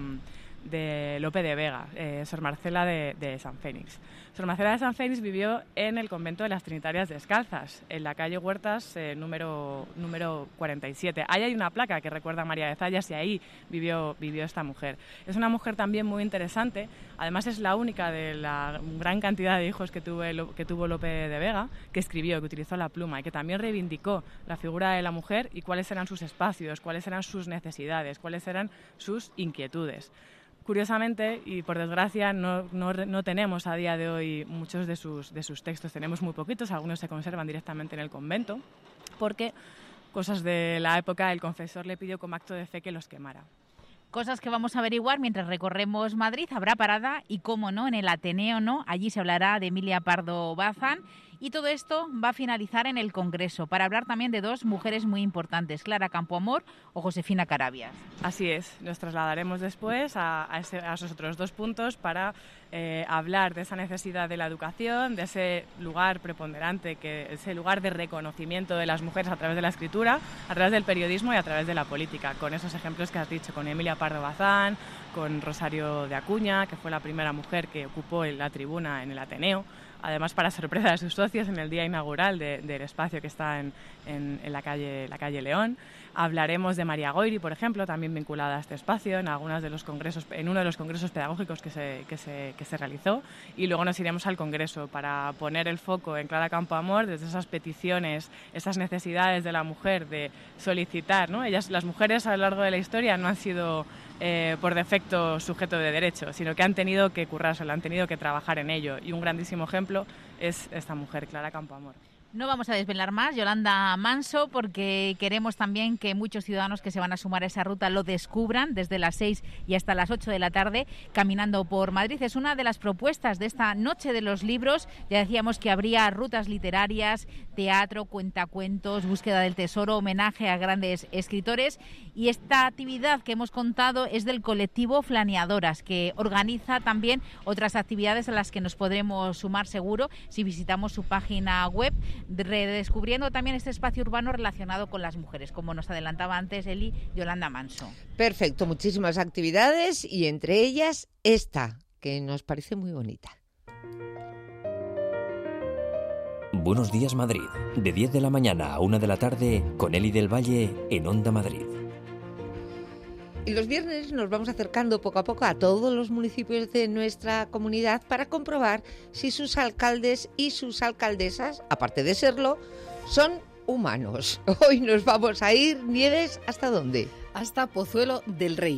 de Lope de Vega, eh, Sor Marcela de, de San Fénix. Sor Marcela de San Fénix vivió en el convento de las Trinitarias Descalzas, en la calle Huertas, eh, número, número cuarenta y siete. Ahí hay una placa que recuerda a María de Zayas y ahí vivió, vivió esta mujer. Es una mujer también muy interesante, además es la única de la gran cantidad de hijos que, tuve, que tuvo Lope de Vega, que escribió, que utilizó la pluma y que también reivindicó la figura de la mujer y cuáles eran sus espacios, cuáles eran sus necesidades, cuáles eran sus inquietudes. Curiosamente, y por desgracia, no, no, no tenemos a día de hoy muchos de sus, de sus textos, tenemos muy poquitos, algunos se conservan directamente en el convento, porque, cosas de la época, el confesor le pidió como acto de fe que los quemara. Cosas que vamos a averiguar mientras recorremos Madrid. Habrá parada y, cómo no, en el Ateneo, ¿no? Allí se hablará de Emilia Pardo Bazán. Y todo esto va a finalizar en el Congreso, para hablar también de dos mujeres muy importantes, Clara Campoamor o Josefina Carabias. Así es, nos trasladaremos después a, a, ese, a esos otros dos puntos para eh, hablar de esa necesidad de la educación, de ese lugar preponderante, que ese lugar de reconocimiento de las mujeres a través de la escritura, a través del periodismo y a través de la política, con esos ejemplos que has dicho, con Emilia Pardo Bazán, con Rosario de Acuña, que fue la primera mujer que ocupó la tribuna en el Ateneo, además para sorpresa de sus socios en el día inaugural de, del espacio que está en, en, en la, calle, la calle León. Hablaremos de María Goyri, por ejemplo, también vinculada a este espacio en algunos de los congresos, en uno de los congresos pedagógicos que se, que se, que se realizó, y luego nos iremos al Congreso para poner el foco en Clara Campoamor desde esas peticiones, esas necesidades de la mujer de solicitar, ¿no? Ellas, las mujeres a lo largo de la historia no han sido eh, por defecto sujeto de derecho, sino que han tenido que currárselo, han tenido que trabajar en ello, y un grandísimo ejemplo es esta mujer, Clara Campoamor. No vamos a desvelar más, Yolanda Manso, porque queremos también que muchos ciudadanos que se van a sumar a esa ruta lo descubran desde las seis y hasta las ocho de la tarde, caminando por Madrid. Es una de las propuestas de esta Noche de los Libros. Ya decíamos que habría rutas literarias, teatro, cuentacuentos, búsqueda del tesoro, homenaje a grandes escritores. Y esta actividad que hemos contado es del colectivo Flaneadoras, que organiza también otras actividades a las que nos podremos sumar seguro si visitamos su página web, redescubriendo también este espacio urbano relacionado con las mujeres, como nos adelantaba antes Eli, Yolanda Manso. Perfecto, muchísimas actividades y entre ellas esta, que nos parece muy bonita. Buenos días Madrid, de diez de la mañana a una de la tarde con Eli del Valle en Onda Madrid. Y los viernes nos vamos acercando poco a poco a todos los municipios de nuestra comunidad para comprobar si sus alcaldes y sus alcaldesas, aparte de serlo, son humanos. Hoy nos vamos a ir, Nieves, ¿hasta dónde? Hasta Pozuelo del Rey,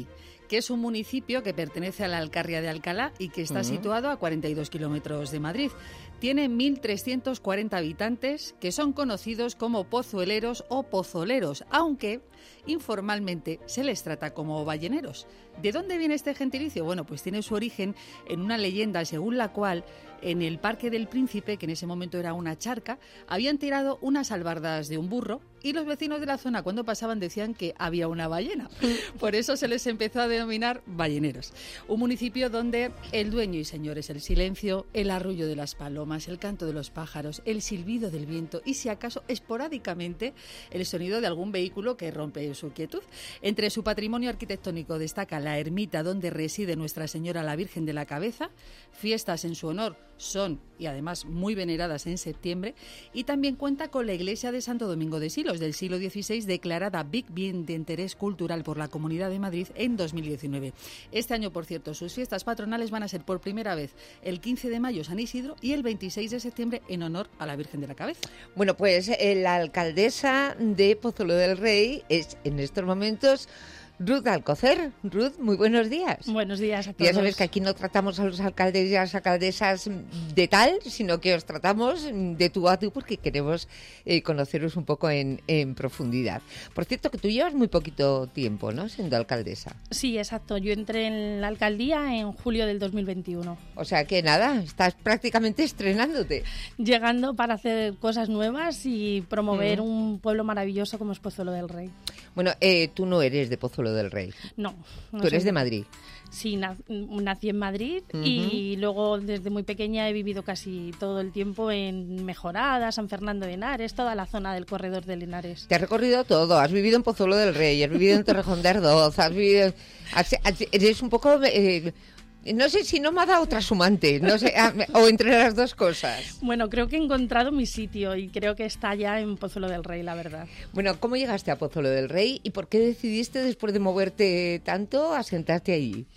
que es un municipio que pertenece a la Alcarria de Alcalá y que está uh-huh. situado a cuarenta y dos kilómetros de Madrid. Tiene mil trescientos cuarenta habitantes que son conocidos como pozueleros o pozoleros, aunque informalmente se les trata como balleneros. ¿De dónde viene este gentilicio? Bueno, pues tiene su origen en una leyenda según la cual en el Parque del Príncipe, que en ese momento era una charca, habían tirado unas albardas de un burro y los vecinos de la zona cuando pasaban decían que había una ballena. Por eso se les empezó a denominar balleneros. Un municipio donde el dueño y señor es el silencio, el arrullo de las palomas, el canto de los pájaros, el silbido del viento y, si acaso, esporádicamente, el sonido de algún vehículo que rompe su quietud. Entre su patrimonio arquitectónico destaca la ermita donde reside Nuestra Señora la Virgen de la Cabeza, fiestas en su honor son, y además muy veneradas en septiembre, y también cuenta con la iglesia de Santo Domingo de Silos del siglo dieciséis, declarada Big Bien de Interés Cultural por la Comunidad de Madrid en dos mil diecinueve. Este año, por cierto, sus fiestas patronales van a ser por primera vez el quince de mayo San Isidro y el veintiséis de septiembre en honor a la Virgen de la Cabeza. Bueno, pues eh, la alcaldesa de Pozuelo del Rey es en estos momentos Ruth Alcocer. Ruth, muy buenos días. Buenos días a todos. Ya sabes que aquí no tratamos a los alcaldes y a las alcaldesas de tal, sino que os tratamos de tú a tú porque queremos eh, conoceros un poco en, en profundidad. Por cierto, que tú llevas muy poquito tiempo, ¿no?, siendo alcaldesa. Sí, exacto. Yo entré en la alcaldía en julio del dos mil veintiuno. O sea que nada, estás prácticamente estrenándote. Llegando para hacer cosas nuevas y promover mm. un pueblo maravilloso como es Pozuelo del Rey. Bueno, eh, tú no eres de Pozuelo del Rey. No. no Tú eres soy... de Madrid. Sí, na- nací en Madrid uh-huh. y luego desde muy pequeña he vivido casi todo el tiempo en Mejorada, San Fernando de Henares, toda la zona del corredor de Linares. Te has recorrido todo, has vivido en Pozuelo del Rey, has vivido en Torrejón de Ardoz, has vivido... Has, has, eres un poco... Eh, no sé si nómada o trashumante, no sé, o entre las dos cosas. Bueno, creo que he encontrado mi sitio y creo que está ya en Pozuelo del Rey, la verdad. Bueno, ¿cómo llegaste a Pozuelo del Rey y por qué decidiste, después de moverte tanto, asentarte allí?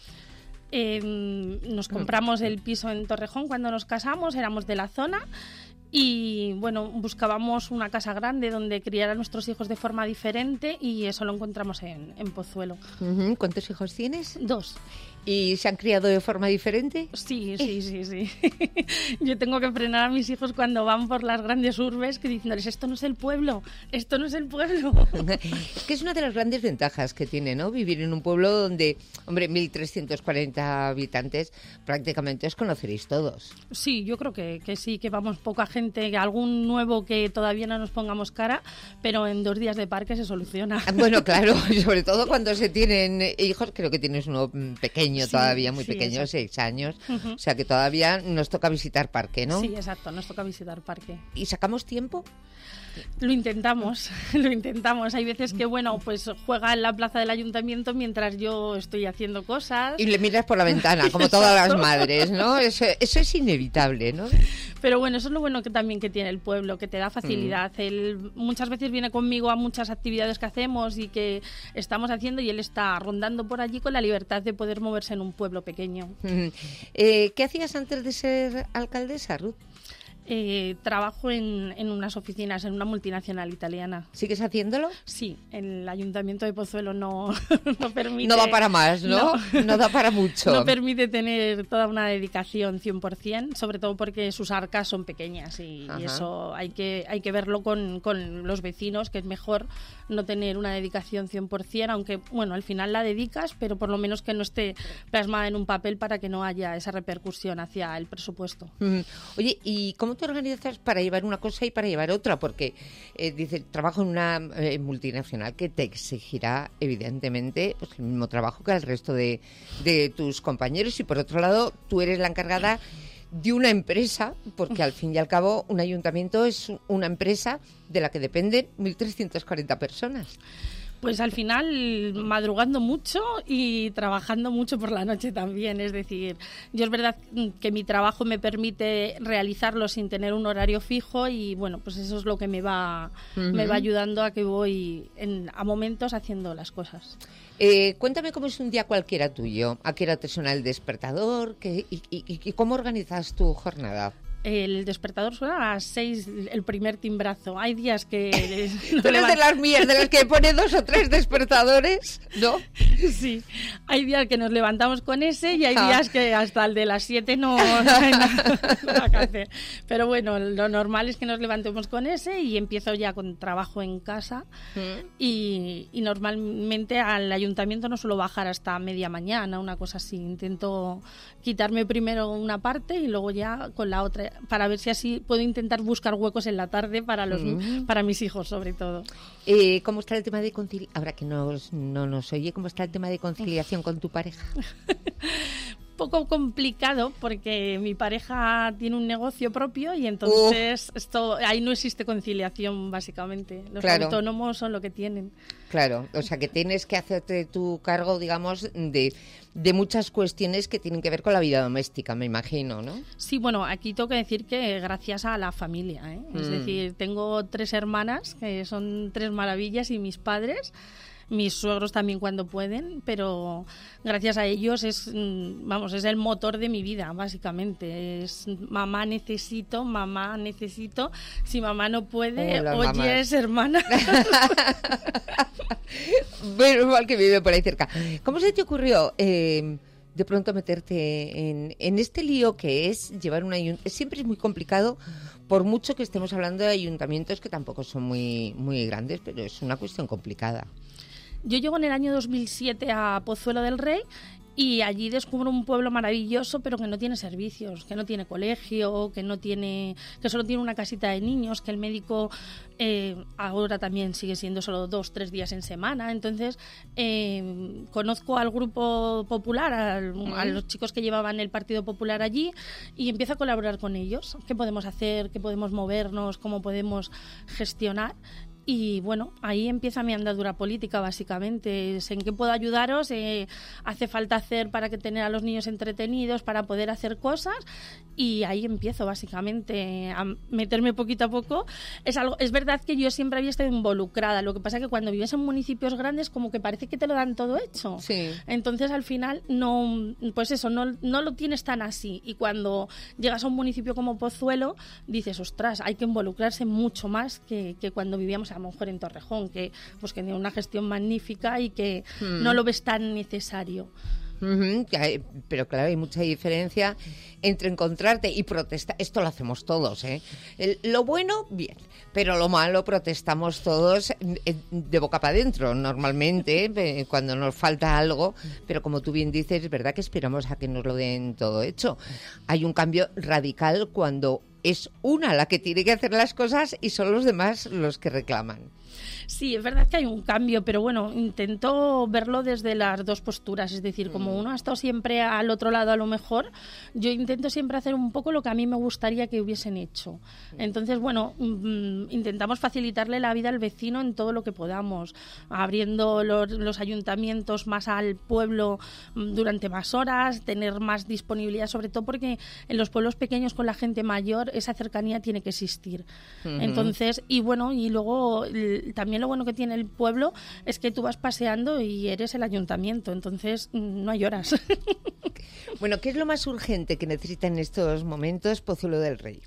Eh, nos compramos el piso en Torrejón cuando nos casamos, éramos de la zona. Y bueno, buscábamos una casa grande donde criar a nuestros hijos de forma diferente y eso lo encontramos en, en Pozuelo. Uh-huh. ¿Cuántos hijos tienes? Dos. ¿Y se han criado de forma diferente? Sí, sí, sí, sí. Yo tengo que frenar a mis hijos cuando van por las grandes urbes que diciéndoles, esto no es el pueblo, esto no es el pueblo. Es que es una de las grandes ventajas que tiene, ¿no?, vivir en un pueblo donde, hombre, mil trescientos cuarenta habitantes, prácticamente os conoceréis todos. Sí, yo creo que, que sí, que vamos poca gente, algún nuevo que todavía no nos pongamos cara, pero en dos días de parque se soluciona. Bueno, claro, sobre todo cuando se tienen hijos, creo que tienes uno pequeño. Sí, todavía muy sí, pequeño, exacto. seis años, uh-huh. O sea que todavía nos toca visitar parque, ¿no? Sí, exacto, nos toca visitar parque. ¿Y sacamos tiempo? Lo intentamos, lo intentamos. Hay veces que, bueno, pues juega en la plaza del ayuntamiento mientras yo estoy haciendo cosas. Y le miras por la ventana, como todas las madres, ¿no? Eso, eso es inevitable, ¿no? Pero bueno, eso es lo bueno que también que tiene el pueblo, que te da facilidad. Mm. Él muchas veces viene conmigo a muchas actividades que hacemos y que estamos haciendo y él está rondando por allí con la libertad de poder moverse en un pueblo pequeño. Mm. Eh, ¿Qué hacías antes de ser alcaldesa, Ruth? Eh, trabajo en, en unas oficinas, en una multinacional italiana. ¿Sigues haciéndolo? Sí, el Ayuntamiento de Pozuelo no, no permite... No da para más, ¿no? No, no da para mucho. No permite tener toda una dedicación cien por ciento, sobre todo porque sus arcas son pequeñas y, y eso hay que, hay que verlo con, con los vecinos, que es mejor no tener una dedicación cien por ciento, aunque, bueno, al final la dedicas, pero por lo menos que no esté plasmada en un papel para que no haya esa repercusión hacia el presupuesto. Mm. Oye, ¿y cómo te organizas para llevar una cosa y para llevar otra? Porque eh, dice, trabajo en una eh, multinacional que te exigirá evidentemente pues, el mismo trabajo que el resto de, de tus compañeros y por otro lado tú eres la encargada de una empresa, porque al fin y al cabo un ayuntamiento es una empresa de la que dependen mil trescientas cuarenta personas. Pues al final madrugando mucho y trabajando mucho por la noche también. Es decir, yo es verdad que mi trabajo me permite realizarlo sin tener un horario fijo y bueno, pues eso es lo que me va, uh-huh. me va ayudando a que voy en, a momentos haciendo las cosas. Eh, cuéntame cómo es un día cualquiera tuyo. ¿A qué hora te suena el despertador? ¿Qué, y, y, y cómo organizas tu jornada? El despertador suena a las seis, el primer timbrazo. Hay días que... ¿Tú eres de las mías, de las que pone dos o tres despertadores? ¿No? Sí, hay días que nos levantamos con ese y hay días que hasta el de las siete no, no hay nada, nada que hacer. Pero bueno, lo normal es que nos levantemos con ese y empiezo ya con trabajo en casa mm. y, y normalmente al ayuntamiento no suelo bajar hasta media mañana, una cosa así. Intento quitarme primero una parte y luego ya con la otra, para ver si así puedo intentar buscar huecos en la tarde para los mm. para mis hijos, sobre todo. Eh, ¿Cómo está el tema de conciliación? Ahora que nos, no nos oye, ¿cómo está el tema de conciliación con tu pareja? Poco complicado porque mi pareja tiene un negocio propio y entonces uh. esto ahí no existe conciliación básicamente. Los claro. autónomos son lo que tienen. Claro, o sea que tienes que hacerte tu cargo, digamos, de, de muchas cuestiones que tienen que ver con la vida doméstica, me imagino, ¿no? Sí, bueno, aquí tengo que decir que gracias a la familia, ¿eh? Mm. Es decir, tengo tres hermanas que son tres maravillas y mis padres. Mis suegros también cuando pueden, pero gracias a ellos es, vamos, es el motor de mi vida, básicamente. Es mamá necesito, mamá necesito. Si mamá no puede, oh, oyes, hermana. Bueno, igual que vive por ahí cerca. ¿Cómo se te ocurrió eh, de pronto meterte en, en este lío que es llevar un ayuntamiento? Siempre es muy complicado, por mucho que estemos hablando de ayuntamientos que tampoco son muy, muy grandes, pero es una cuestión complicada. Yo llego en el año dos mil siete a Pozuelo del Rey y allí descubro un pueblo maravilloso, pero que no tiene servicios, que no tiene colegio, que no tiene, que solo tiene una casita de niños, que el médico eh, ahora también sigue siendo solo dos, tres días en semana. Entonces eh, conozco al grupo popular, al, uh-huh. a los chicos que llevaban el Partido Popular allí y empiezo a colaborar con ellos. ¿Qué podemos hacer? ¿Qué podemos movernos? ¿Cómo podemos gestionar? Y bueno, ahí empieza mi andadura política, básicamente. Es en qué puedo ayudaros, eh, hace falta hacer para que tener a los niños entretenidos, para poder hacer cosas. Y ahí empiezo, básicamente, a meterme poquito a poco. Es algo, es verdad que yo siempre había estado involucrada. Lo que pasa es que cuando vives en municipios grandes, como que parece que te lo dan todo hecho. Sí. Entonces, al final, no, pues eso, no, no lo tienes tan así. Y cuando llegas a un municipio como Pozuelo, dices, ostras, hay que involucrarse mucho más que, que cuando vivíamos a lo mejor en Torrejón, que pues que tiene una gestión magnífica y que hmm. no lo ves tan necesario. Uh-huh. Pero claro, hay mucha diferencia entre encontrarte y protestar. Esto lo hacemos todos, ¿eh? El, lo bueno, bien, pero lo malo protestamos todos de boca para adentro, normalmente, cuando nos falta algo. Pero como tú bien dices, es verdad que esperamos a que nos lo den todo hecho. Hay un cambio radical cuando es una la que tiene que hacer las cosas y son los demás los que reclaman. Sí, es verdad que hay un cambio, pero bueno, intento verlo desde las dos posturas, es decir, como uno ha estado siempre al otro lado a lo mejor, yo intento siempre hacer un poco lo que a mí me gustaría que hubiesen hecho. Entonces, bueno, mm, intentamos facilitarle la vida al vecino en todo lo que podamos, abriendo los, los ayuntamientos más al pueblo durante más horas, tener más disponibilidad, sobre todo porque en los pueblos pequeños con la gente mayor esa cercanía tiene que existir. Uh-huh. Entonces, y bueno, y luego también lo bueno que tiene el pueblo es que tú vas paseando y eres el ayuntamiento, entonces no hay horas. Bueno, ¿qué es lo más urgente que necesita en estos momentos Pozuelo del Rey?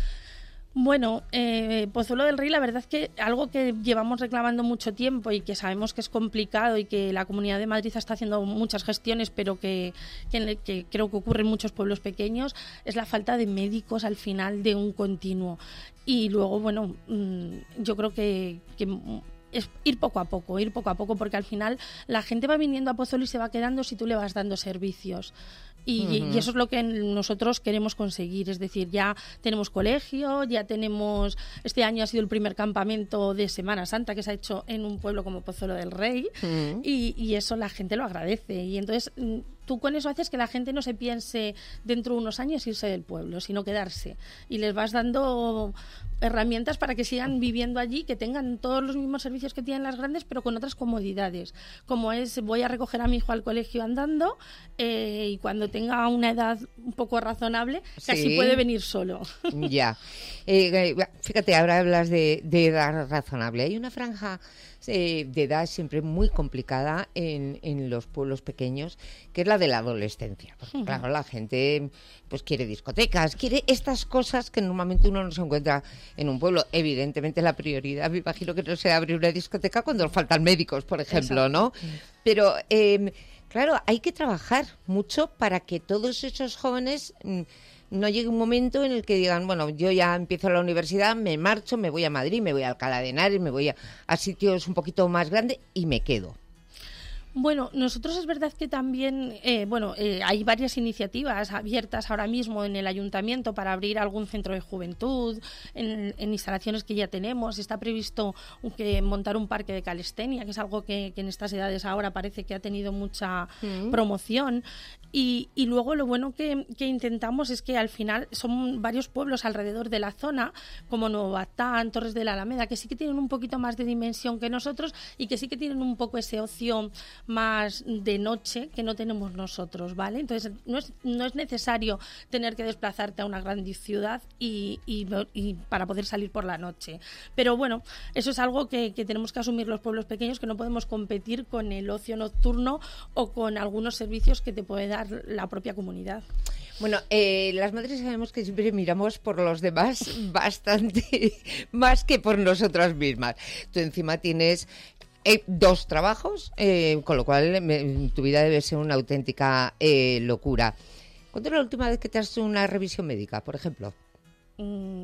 Bueno, eh, Pozuelo del Rey, la verdad es que algo que llevamos reclamando mucho tiempo y que sabemos que es complicado y que la Comunidad de Madrid está haciendo muchas gestiones, pero que, que, que creo que ocurre en muchos pueblos pequeños, es la falta de médicos al final de un continuo. Y luego, bueno, yo creo que, que es ir poco a poco, ir poco a poco, porque al final la gente va viniendo a Pozuelo y se va quedando si tú le vas dando servicios. Y, uh-huh. y eso es lo que nosotros queremos conseguir, es decir, ya tenemos colegio, ya tenemos, este año ha sido el primer campamento de Semana Santa que se ha hecho en un pueblo como Pozuelo del Rey, uh-huh. y, y eso la gente lo agradece, y entonces tú con eso haces que la gente no se piense dentro de unos años irse del pueblo, sino quedarse, y les vas dando herramientas para que sigan viviendo allí, que tengan todos los mismos servicios que tienen las grandes, pero con otras comodidades, como es, voy a recoger a mi hijo al colegio andando, eh, y cuando tenga una edad un poco razonable, casi sí. puede venir solo. Ya. Eh, fíjate, ahora hablas de, de edad razonable. Hay una franja eh, de edad siempre muy complicada en, en los pueblos pequeños, que es la de la adolescencia. Porque, uh-huh. claro, la gente pues quiere discotecas, quiere estas cosas que normalmente uno no se encuentra en un pueblo. Evidentemente la prioridad, me imagino que no sea abrir una discoteca cuando faltan médicos, por ejemplo, Exacto. ¿no? Pero, eh, claro, hay que trabajar mucho para que todos esos jóvenes... Mm, no llegue un momento en el que digan, bueno, yo ya empiezo la universidad, me marcho, me voy a Madrid, me voy a Alcalá de Henares, me voy a, a sitios un poquito más grandes y me quedo. Bueno, nosotros es verdad que también, eh, bueno, eh, hay varias iniciativas abiertas ahora mismo en el ayuntamiento para abrir algún centro de juventud, en, en instalaciones que ya tenemos. Está previsto que montar un parque de calistenia, que es algo que, que en estas edades ahora parece que ha tenido mucha mm. promoción. Y, y luego lo bueno que, que intentamos es que al final son varios pueblos alrededor de la zona, como Nuevo Batán, Torres de la Alameda, que sí que tienen un poquito más de dimensión que nosotros y que sí que tienen un poco ese ocio más de noche que no tenemos nosotros, ¿vale? Entonces no es, no es necesario tener que desplazarte a una gran ciudad y, y, y para poder salir por la noche. Pero bueno, eso es algo que, que tenemos que asumir los pueblos pequeños, que no podemos competir con el ocio nocturno o con algunos servicios que te puede dar la propia comunidad. Bueno, eh, las madres sabemos que siempre miramos por los demás bastante más que por nosotras mismas. Tú encima tienes eh, dos trabajos, eh, con lo cual me, tu vida debe ser una auténtica eh, locura. ¿Cuándo es la última vez que te has hecho una revisión médica, por ejemplo? Mm.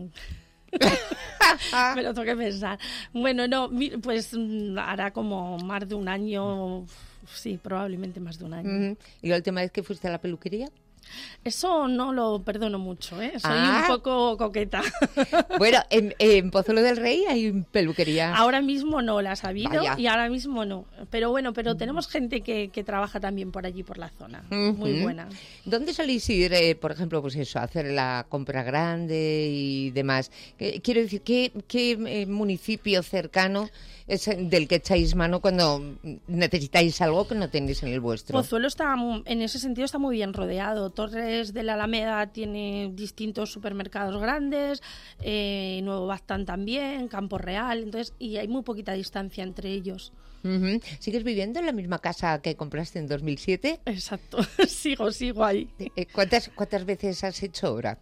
Me lo tengo que pensar. Bueno, no, pues hará como más de un año, sí, probablemente más de un año. Uh-huh. ¿Y la última vez que fuiste a la peluquería? Eso no lo perdono mucho, ¿eh? Soy ah. un poco coqueta. Bueno, en, en Pozuelo del Rey hay peluquería. Ahora mismo no, las ha habido Vaya. y ahora mismo no. Pero bueno, pero tenemos gente que, que trabaja también por allí, por la zona. Uh-huh. Muy buena. ¿Dónde solís ir, eh, por ejemplo, pues eso, hacer la compra grande y demás? Quiero decir, ¿qué, qué eh, municipio cercano es del que echáis mano cuando necesitáis algo que no tenéis en el vuestro? Pozuelo está, en ese sentido, está muy bien rodeado. Torres de la Alameda tiene distintos supermercados grandes, eh, Nuevo Batán también, Campo Real, entonces, y hay muy poquita distancia entre ellos. Uh-huh. ¿Sigues viviendo en la misma casa que compraste en dos mil siete? Exacto, sigo, sigo ahí. ¿Cuántas, cuántas veces has hecho obra?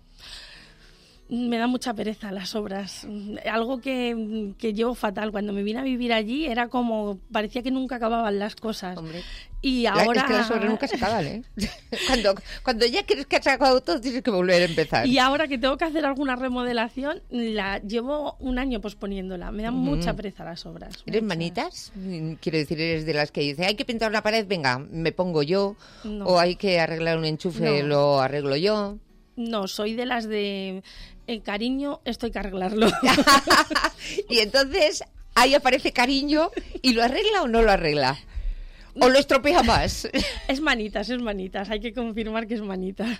Me da mucha pereza las obras. Algo que, que llevo fatal. Cuando me vine a vivir allí era como... parecía que nunca acababan las cosas. Hombre. Y ahora... Es que las obras nunca se acaban, ¿eh? cuando, cuando ya crees que has acabado todo, tienes que volver a empezar. Y ahora que tengo que hacer alguna remodelación, la llevo un año posponiéndola. Me dan mm. mucha pereza las obras. ¿Eres mucha. manitas? Quiero decir, ¿eres de las que dice, hay que pintar una pared? Venga, me pongo yo. No. O hay que arreglar un enchufe, no. lo arreglo yo. No, soy de las de... el cariño, esto hay que arreglarlo. Y entonces ahí aparece cariño y ¿lo arregla o no lo arregla? ¿O lo estropea más? Es manitas, es manitas. Hay que confirmar que es manitas.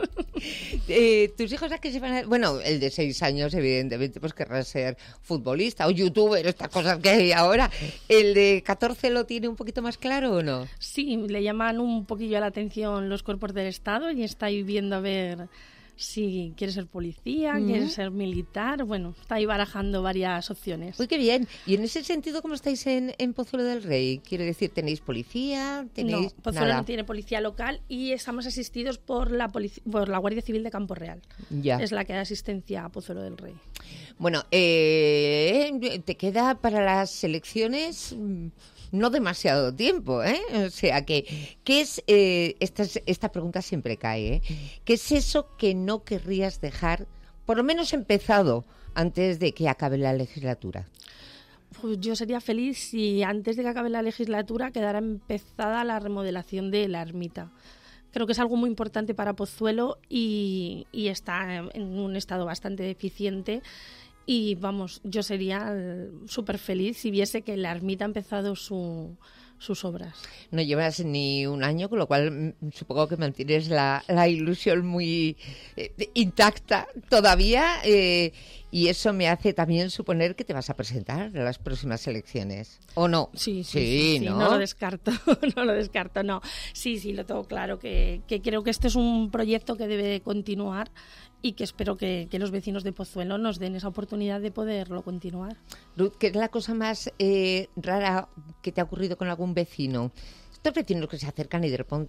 Eh, ¿Tus hijos a qué se van a...? Bueno, el de seis años, evidentemente, pues querrá ser futbolista o youtuber, estas cosas que hay ahora. ¿El de catorce lo tiene un poquito más claro o no? Sí, le llaman un poquillo la atención los cuerpos del Estado y está ahí viendo a ver... si quiere ser policía, mm. quiere ser militar, bueno, está ahí barajando varias opciones. Uy, qué bien. Y en ese sentido, ¿cómo estáis en, en Pozuelo del Rey? Quiero decir, ¿tenéis policía? ¿Tenéis no, Pozuelo nada? no tiene policía local y estamos asistidos por la polic- por la Guardia Civil de Campo Real. Ya. Es la que da asistencia a Pozuelo del Rey. Bueno, eh, te queda para las elecciones... no demasiado tiempo, ¿eh? O sea, que ¿qué es, eh, esta, esta pregunta siempre cae, ¿eh? ¿Qué es eso que no querrías dejar, por lo menos empezado, antes de que acabe la legislatura? Pues yo sería feliz si antes de que acabe la legislatura quedara empezada la remodelación de la ermita. Creo que es algo muy importante para Pozuelo y, y está en un estado bastante deficiente. Y vamos, yo sería súper feliz si viese que la ermita ha empezado su, sus obras. No llevas ni un año, con lo cual supongo que mantienes la, la ilusión muy eh, intacta todavía eh, y eso me hace también suponer que te vas a presentar a las próximas elecciones, ¿o no? Sí, sí, sí, sí, ¿no? no lo descarto, no lo descarto, no. Sí, sí, lo tengo claro, que, que creo que este es un proyecto que debe continuar y que espero que, que los vecinos de Pozuelo nos den esa oportunidad de poderlo continuar. Ruth, ¿qué es la cosa más eh, rara que te ha ocurrido con algún vecino? Estos vecinos que se acercan y de repente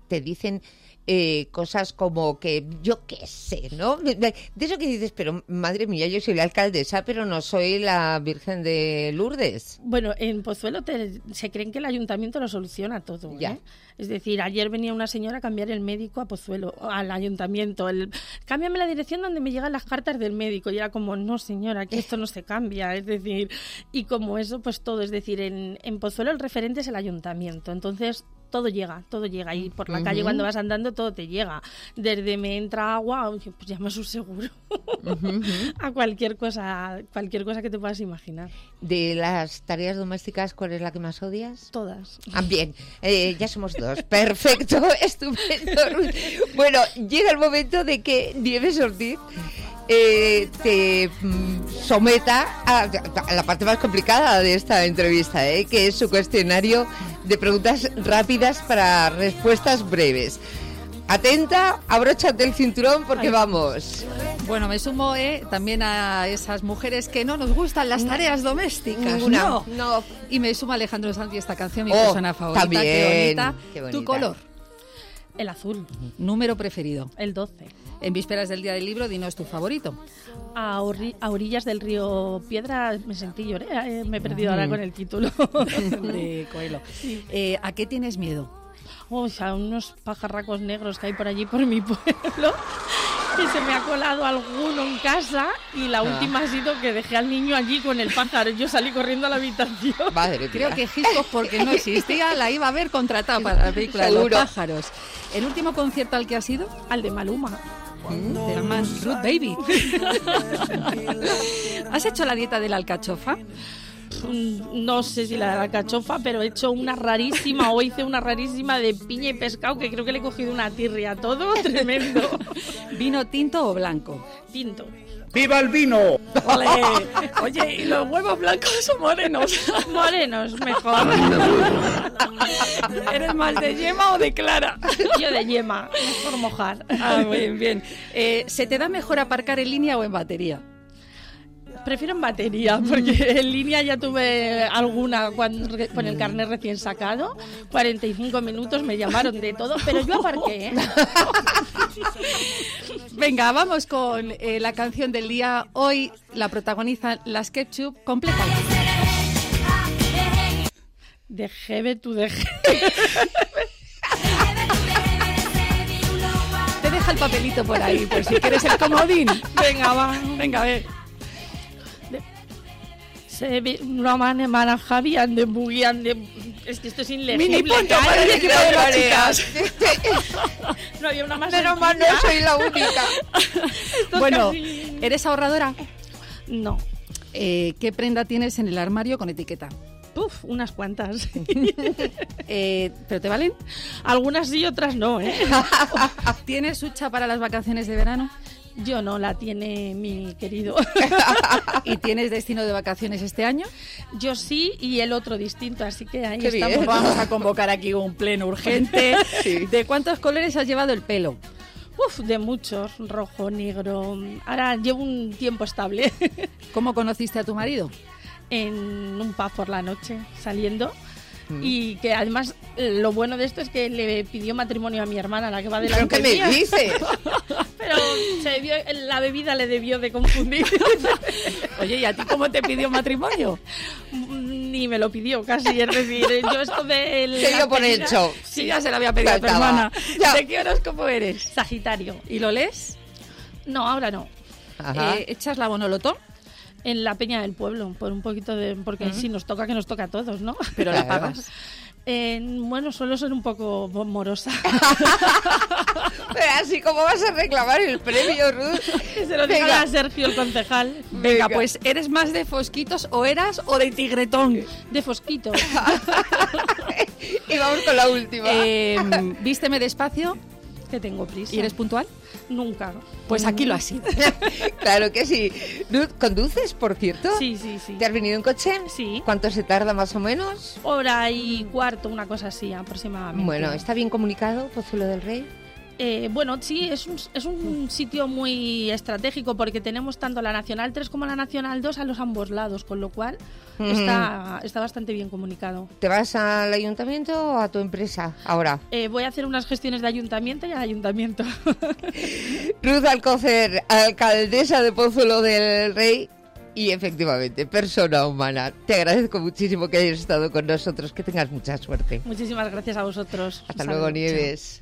te dicen eh, cosas como que, yo qué sé, ¿no? De eso que dices, pero madre mía, yo soy la alcaldesa, pero no soy la Virgen de Lourdes. Bueno, en Pozuelo te, se creen que el ayuntamiento lo soluciona todo, ¿eh? Ya. Es decir, ayer venía una señora a cambiar el médico a Pozuelo, al ayuntamiento. El, cámbiame la dirección donde me llegan las cartas del médico. Y era como, no señora, que esto no se cambia. Es decir, y como eso, pues todo. Es decir, en, en Pozuelo el referente es el ayuntamiento. Entonces, todo llega, todo llega. Y por la uh-huh. calle cuando vas andando, todo te llega. Desde me entra agua, oye, pues llama a su seguro. Uh-huh. A cualquier cosa, cualquier cosa que te puedas imaginar. De las tareas domésticas, ¿cuál es la que más odias? Todas. Ah, bien, eh, ya somos dos. Perfecto, estupendo. Bueno, llega el momento de que Nieves Ortiz eh, te mm, someta a, a la parte más complicada de esta entrevista, eh, que es su cuestionario de preguntas rápidas para respuestas breves. Atenta, abróchate el cinturón porque Ay. vamos. Bueno, me sumo eh, también a esas mujeres que no nos gustan las tareas domésticas. Una, no. no. Y me sumo a Alejandro Sanz y esta canción, mi oh, persona favorita. También. Qué bonita. Qué bonita. ¿Tu color? El azul. ¿Número preferido? El doce. En vísperas del Día del Libro, dinos tu favorito. A, orri- a orillas del río Piedra me sentí lloré, eh, me he perdido mm. ahora con el título. De Coelho. Sí. Eh, ¿A qué tienes miedo? Oh, a unos pajarracos negros que hay por allí, por mi pueblo, que se me ha colado alguno en casa y la ah. última ha sido que dejé al niño allí con el pájaro. Yo salí corriendo a la habitación. Madre Creo que Hitchcock, porque no existía, la iba a haber contratado para la película de los pájaros. ¿El último concierto al que has ido? Al de Maluma. Te llaman Ruth Baby. ¿Has hecho la dieta de la alcachofa? No sé si la de la alcachofa, pero he hecho una rarísima, o hice una rarísima de piña y pescado, que creo que le he cogido una tirria a todo, tremendo. ¿Vino tinto o blanco? Tinto. ¡Viva el vino! ¡Olé! Oye, ¿y los huevos blancos o morenos? Morenos, mejor. ¿Eres más de yema o de clara? Yo de yema, mejor mojar. Ah, bien, bien. Eh, ¿Se te da mejor aparcar en línea o en batería? Prefiero en batería, porque en línea ya tuve alguna cuando, con el carnet recién sacado. cuarenta y cinco minutos me llamaron de todo, pero yo aparqué, ¿eh? Venga, vamos con eh, la canción del día. Hoy la protagonizan las Ketchup. Complétala. De Jebe tu de Jebe. Te deja el papelito por ahí, por si quieres el comodín. Venga, va. Venga, a ver. Se roman manajabian de buguian de es que esto es inlegible. Mini punto para el equipo de las chicas. No había una más. Pero más no soy la única. Bueno, casi... ¿eres ahorradora? No. Eh, ¿Qué prenda tienes en el armario con etiqueta? Uf, unas cuantas. eh, ¿Pero te valen? Algunas sí, otras no, ¿eh? ¿Tienes hucha para las vacaciones de verano? Yo no, la tiene mi querido. ¿Y tienes destino de vacaciones este año? Yo sí, y el otro distinto, así que ahí Qué estamos. Bien. Vamos a convocar aquí un pleno urgente. Sí. ¿De cuántos colores has llevado el pelo? Uf, de muchos, rojo, negro. Ahora llevo un tiempo estable. ¿Cómo conociste a tu marido? En un pub por la noche, saliendo. Mm. Y que además lo bueno de esto es que le pidió matrimonio a mi hermana, la que va delante ¿Pero qué me dices? Pero se debió, la bebida le debió de confundir. Oye, ¿y a ti cómo te pidió matrimonio? Ni me lo pidió casi, es decir, yo esto de... Se dio por hecho. Sí, ya se lo había pedido a tu hermana. ¿De qué horóscopo eres? Sagitario. ¿Y lo lees? No, ahora no. Eh, ¿Echas la bonolotón? En la Peña del Pueblo, por un poquito de... Porque uh-huh. si nos toca, que nos toca a todos, ¿no? Pero claro. La pagas. Eh, bueno, suelo ser un poco morosa. Pero así como vas a reclamar el premio, Ruth. Se lo diga a Sergio, el concejal. Venga, Venga, pues ¿eres más de fosquitos o eras o de tigretón? De fosquitos. Y vamos con la última. Eh, vísteme despacio. Que tengo prisa. ¿Y eres puntual? Nunca. Pues aquí lo has sido. Claro que sí. Ruth, ¿conduces, por cierto? Sí, sí, sí. ¿Te has venido en coche? Sí. ¿Cuánto se tarda más o menos? Hora y cuarto, una cosa así aproximadamente. Bueno, ¿está bien comunicado Pozuelo del Rey? Eh, bueno, sí, es un, es un sitio muy estratégico porque tenemos tanto la Nacional tres como la Nacional dos a los ambos lados, con lo cual mm. está, está bastante bien comunicado. ¿Te vas al ayuntamiento o a tu empresa ahora? Eh, voy a hacer unas gestiones de ayuntamiento y al ayuntamiento. Ruth Alcocer, alcaldesa de Pozuelo del Rey y efectivamente persona humana. Te agradezco muchísimo que hayas estado con nosotros, que tengas mucha suerte. Muchísimas gracias a vosotros. Hasta luego, Nieves.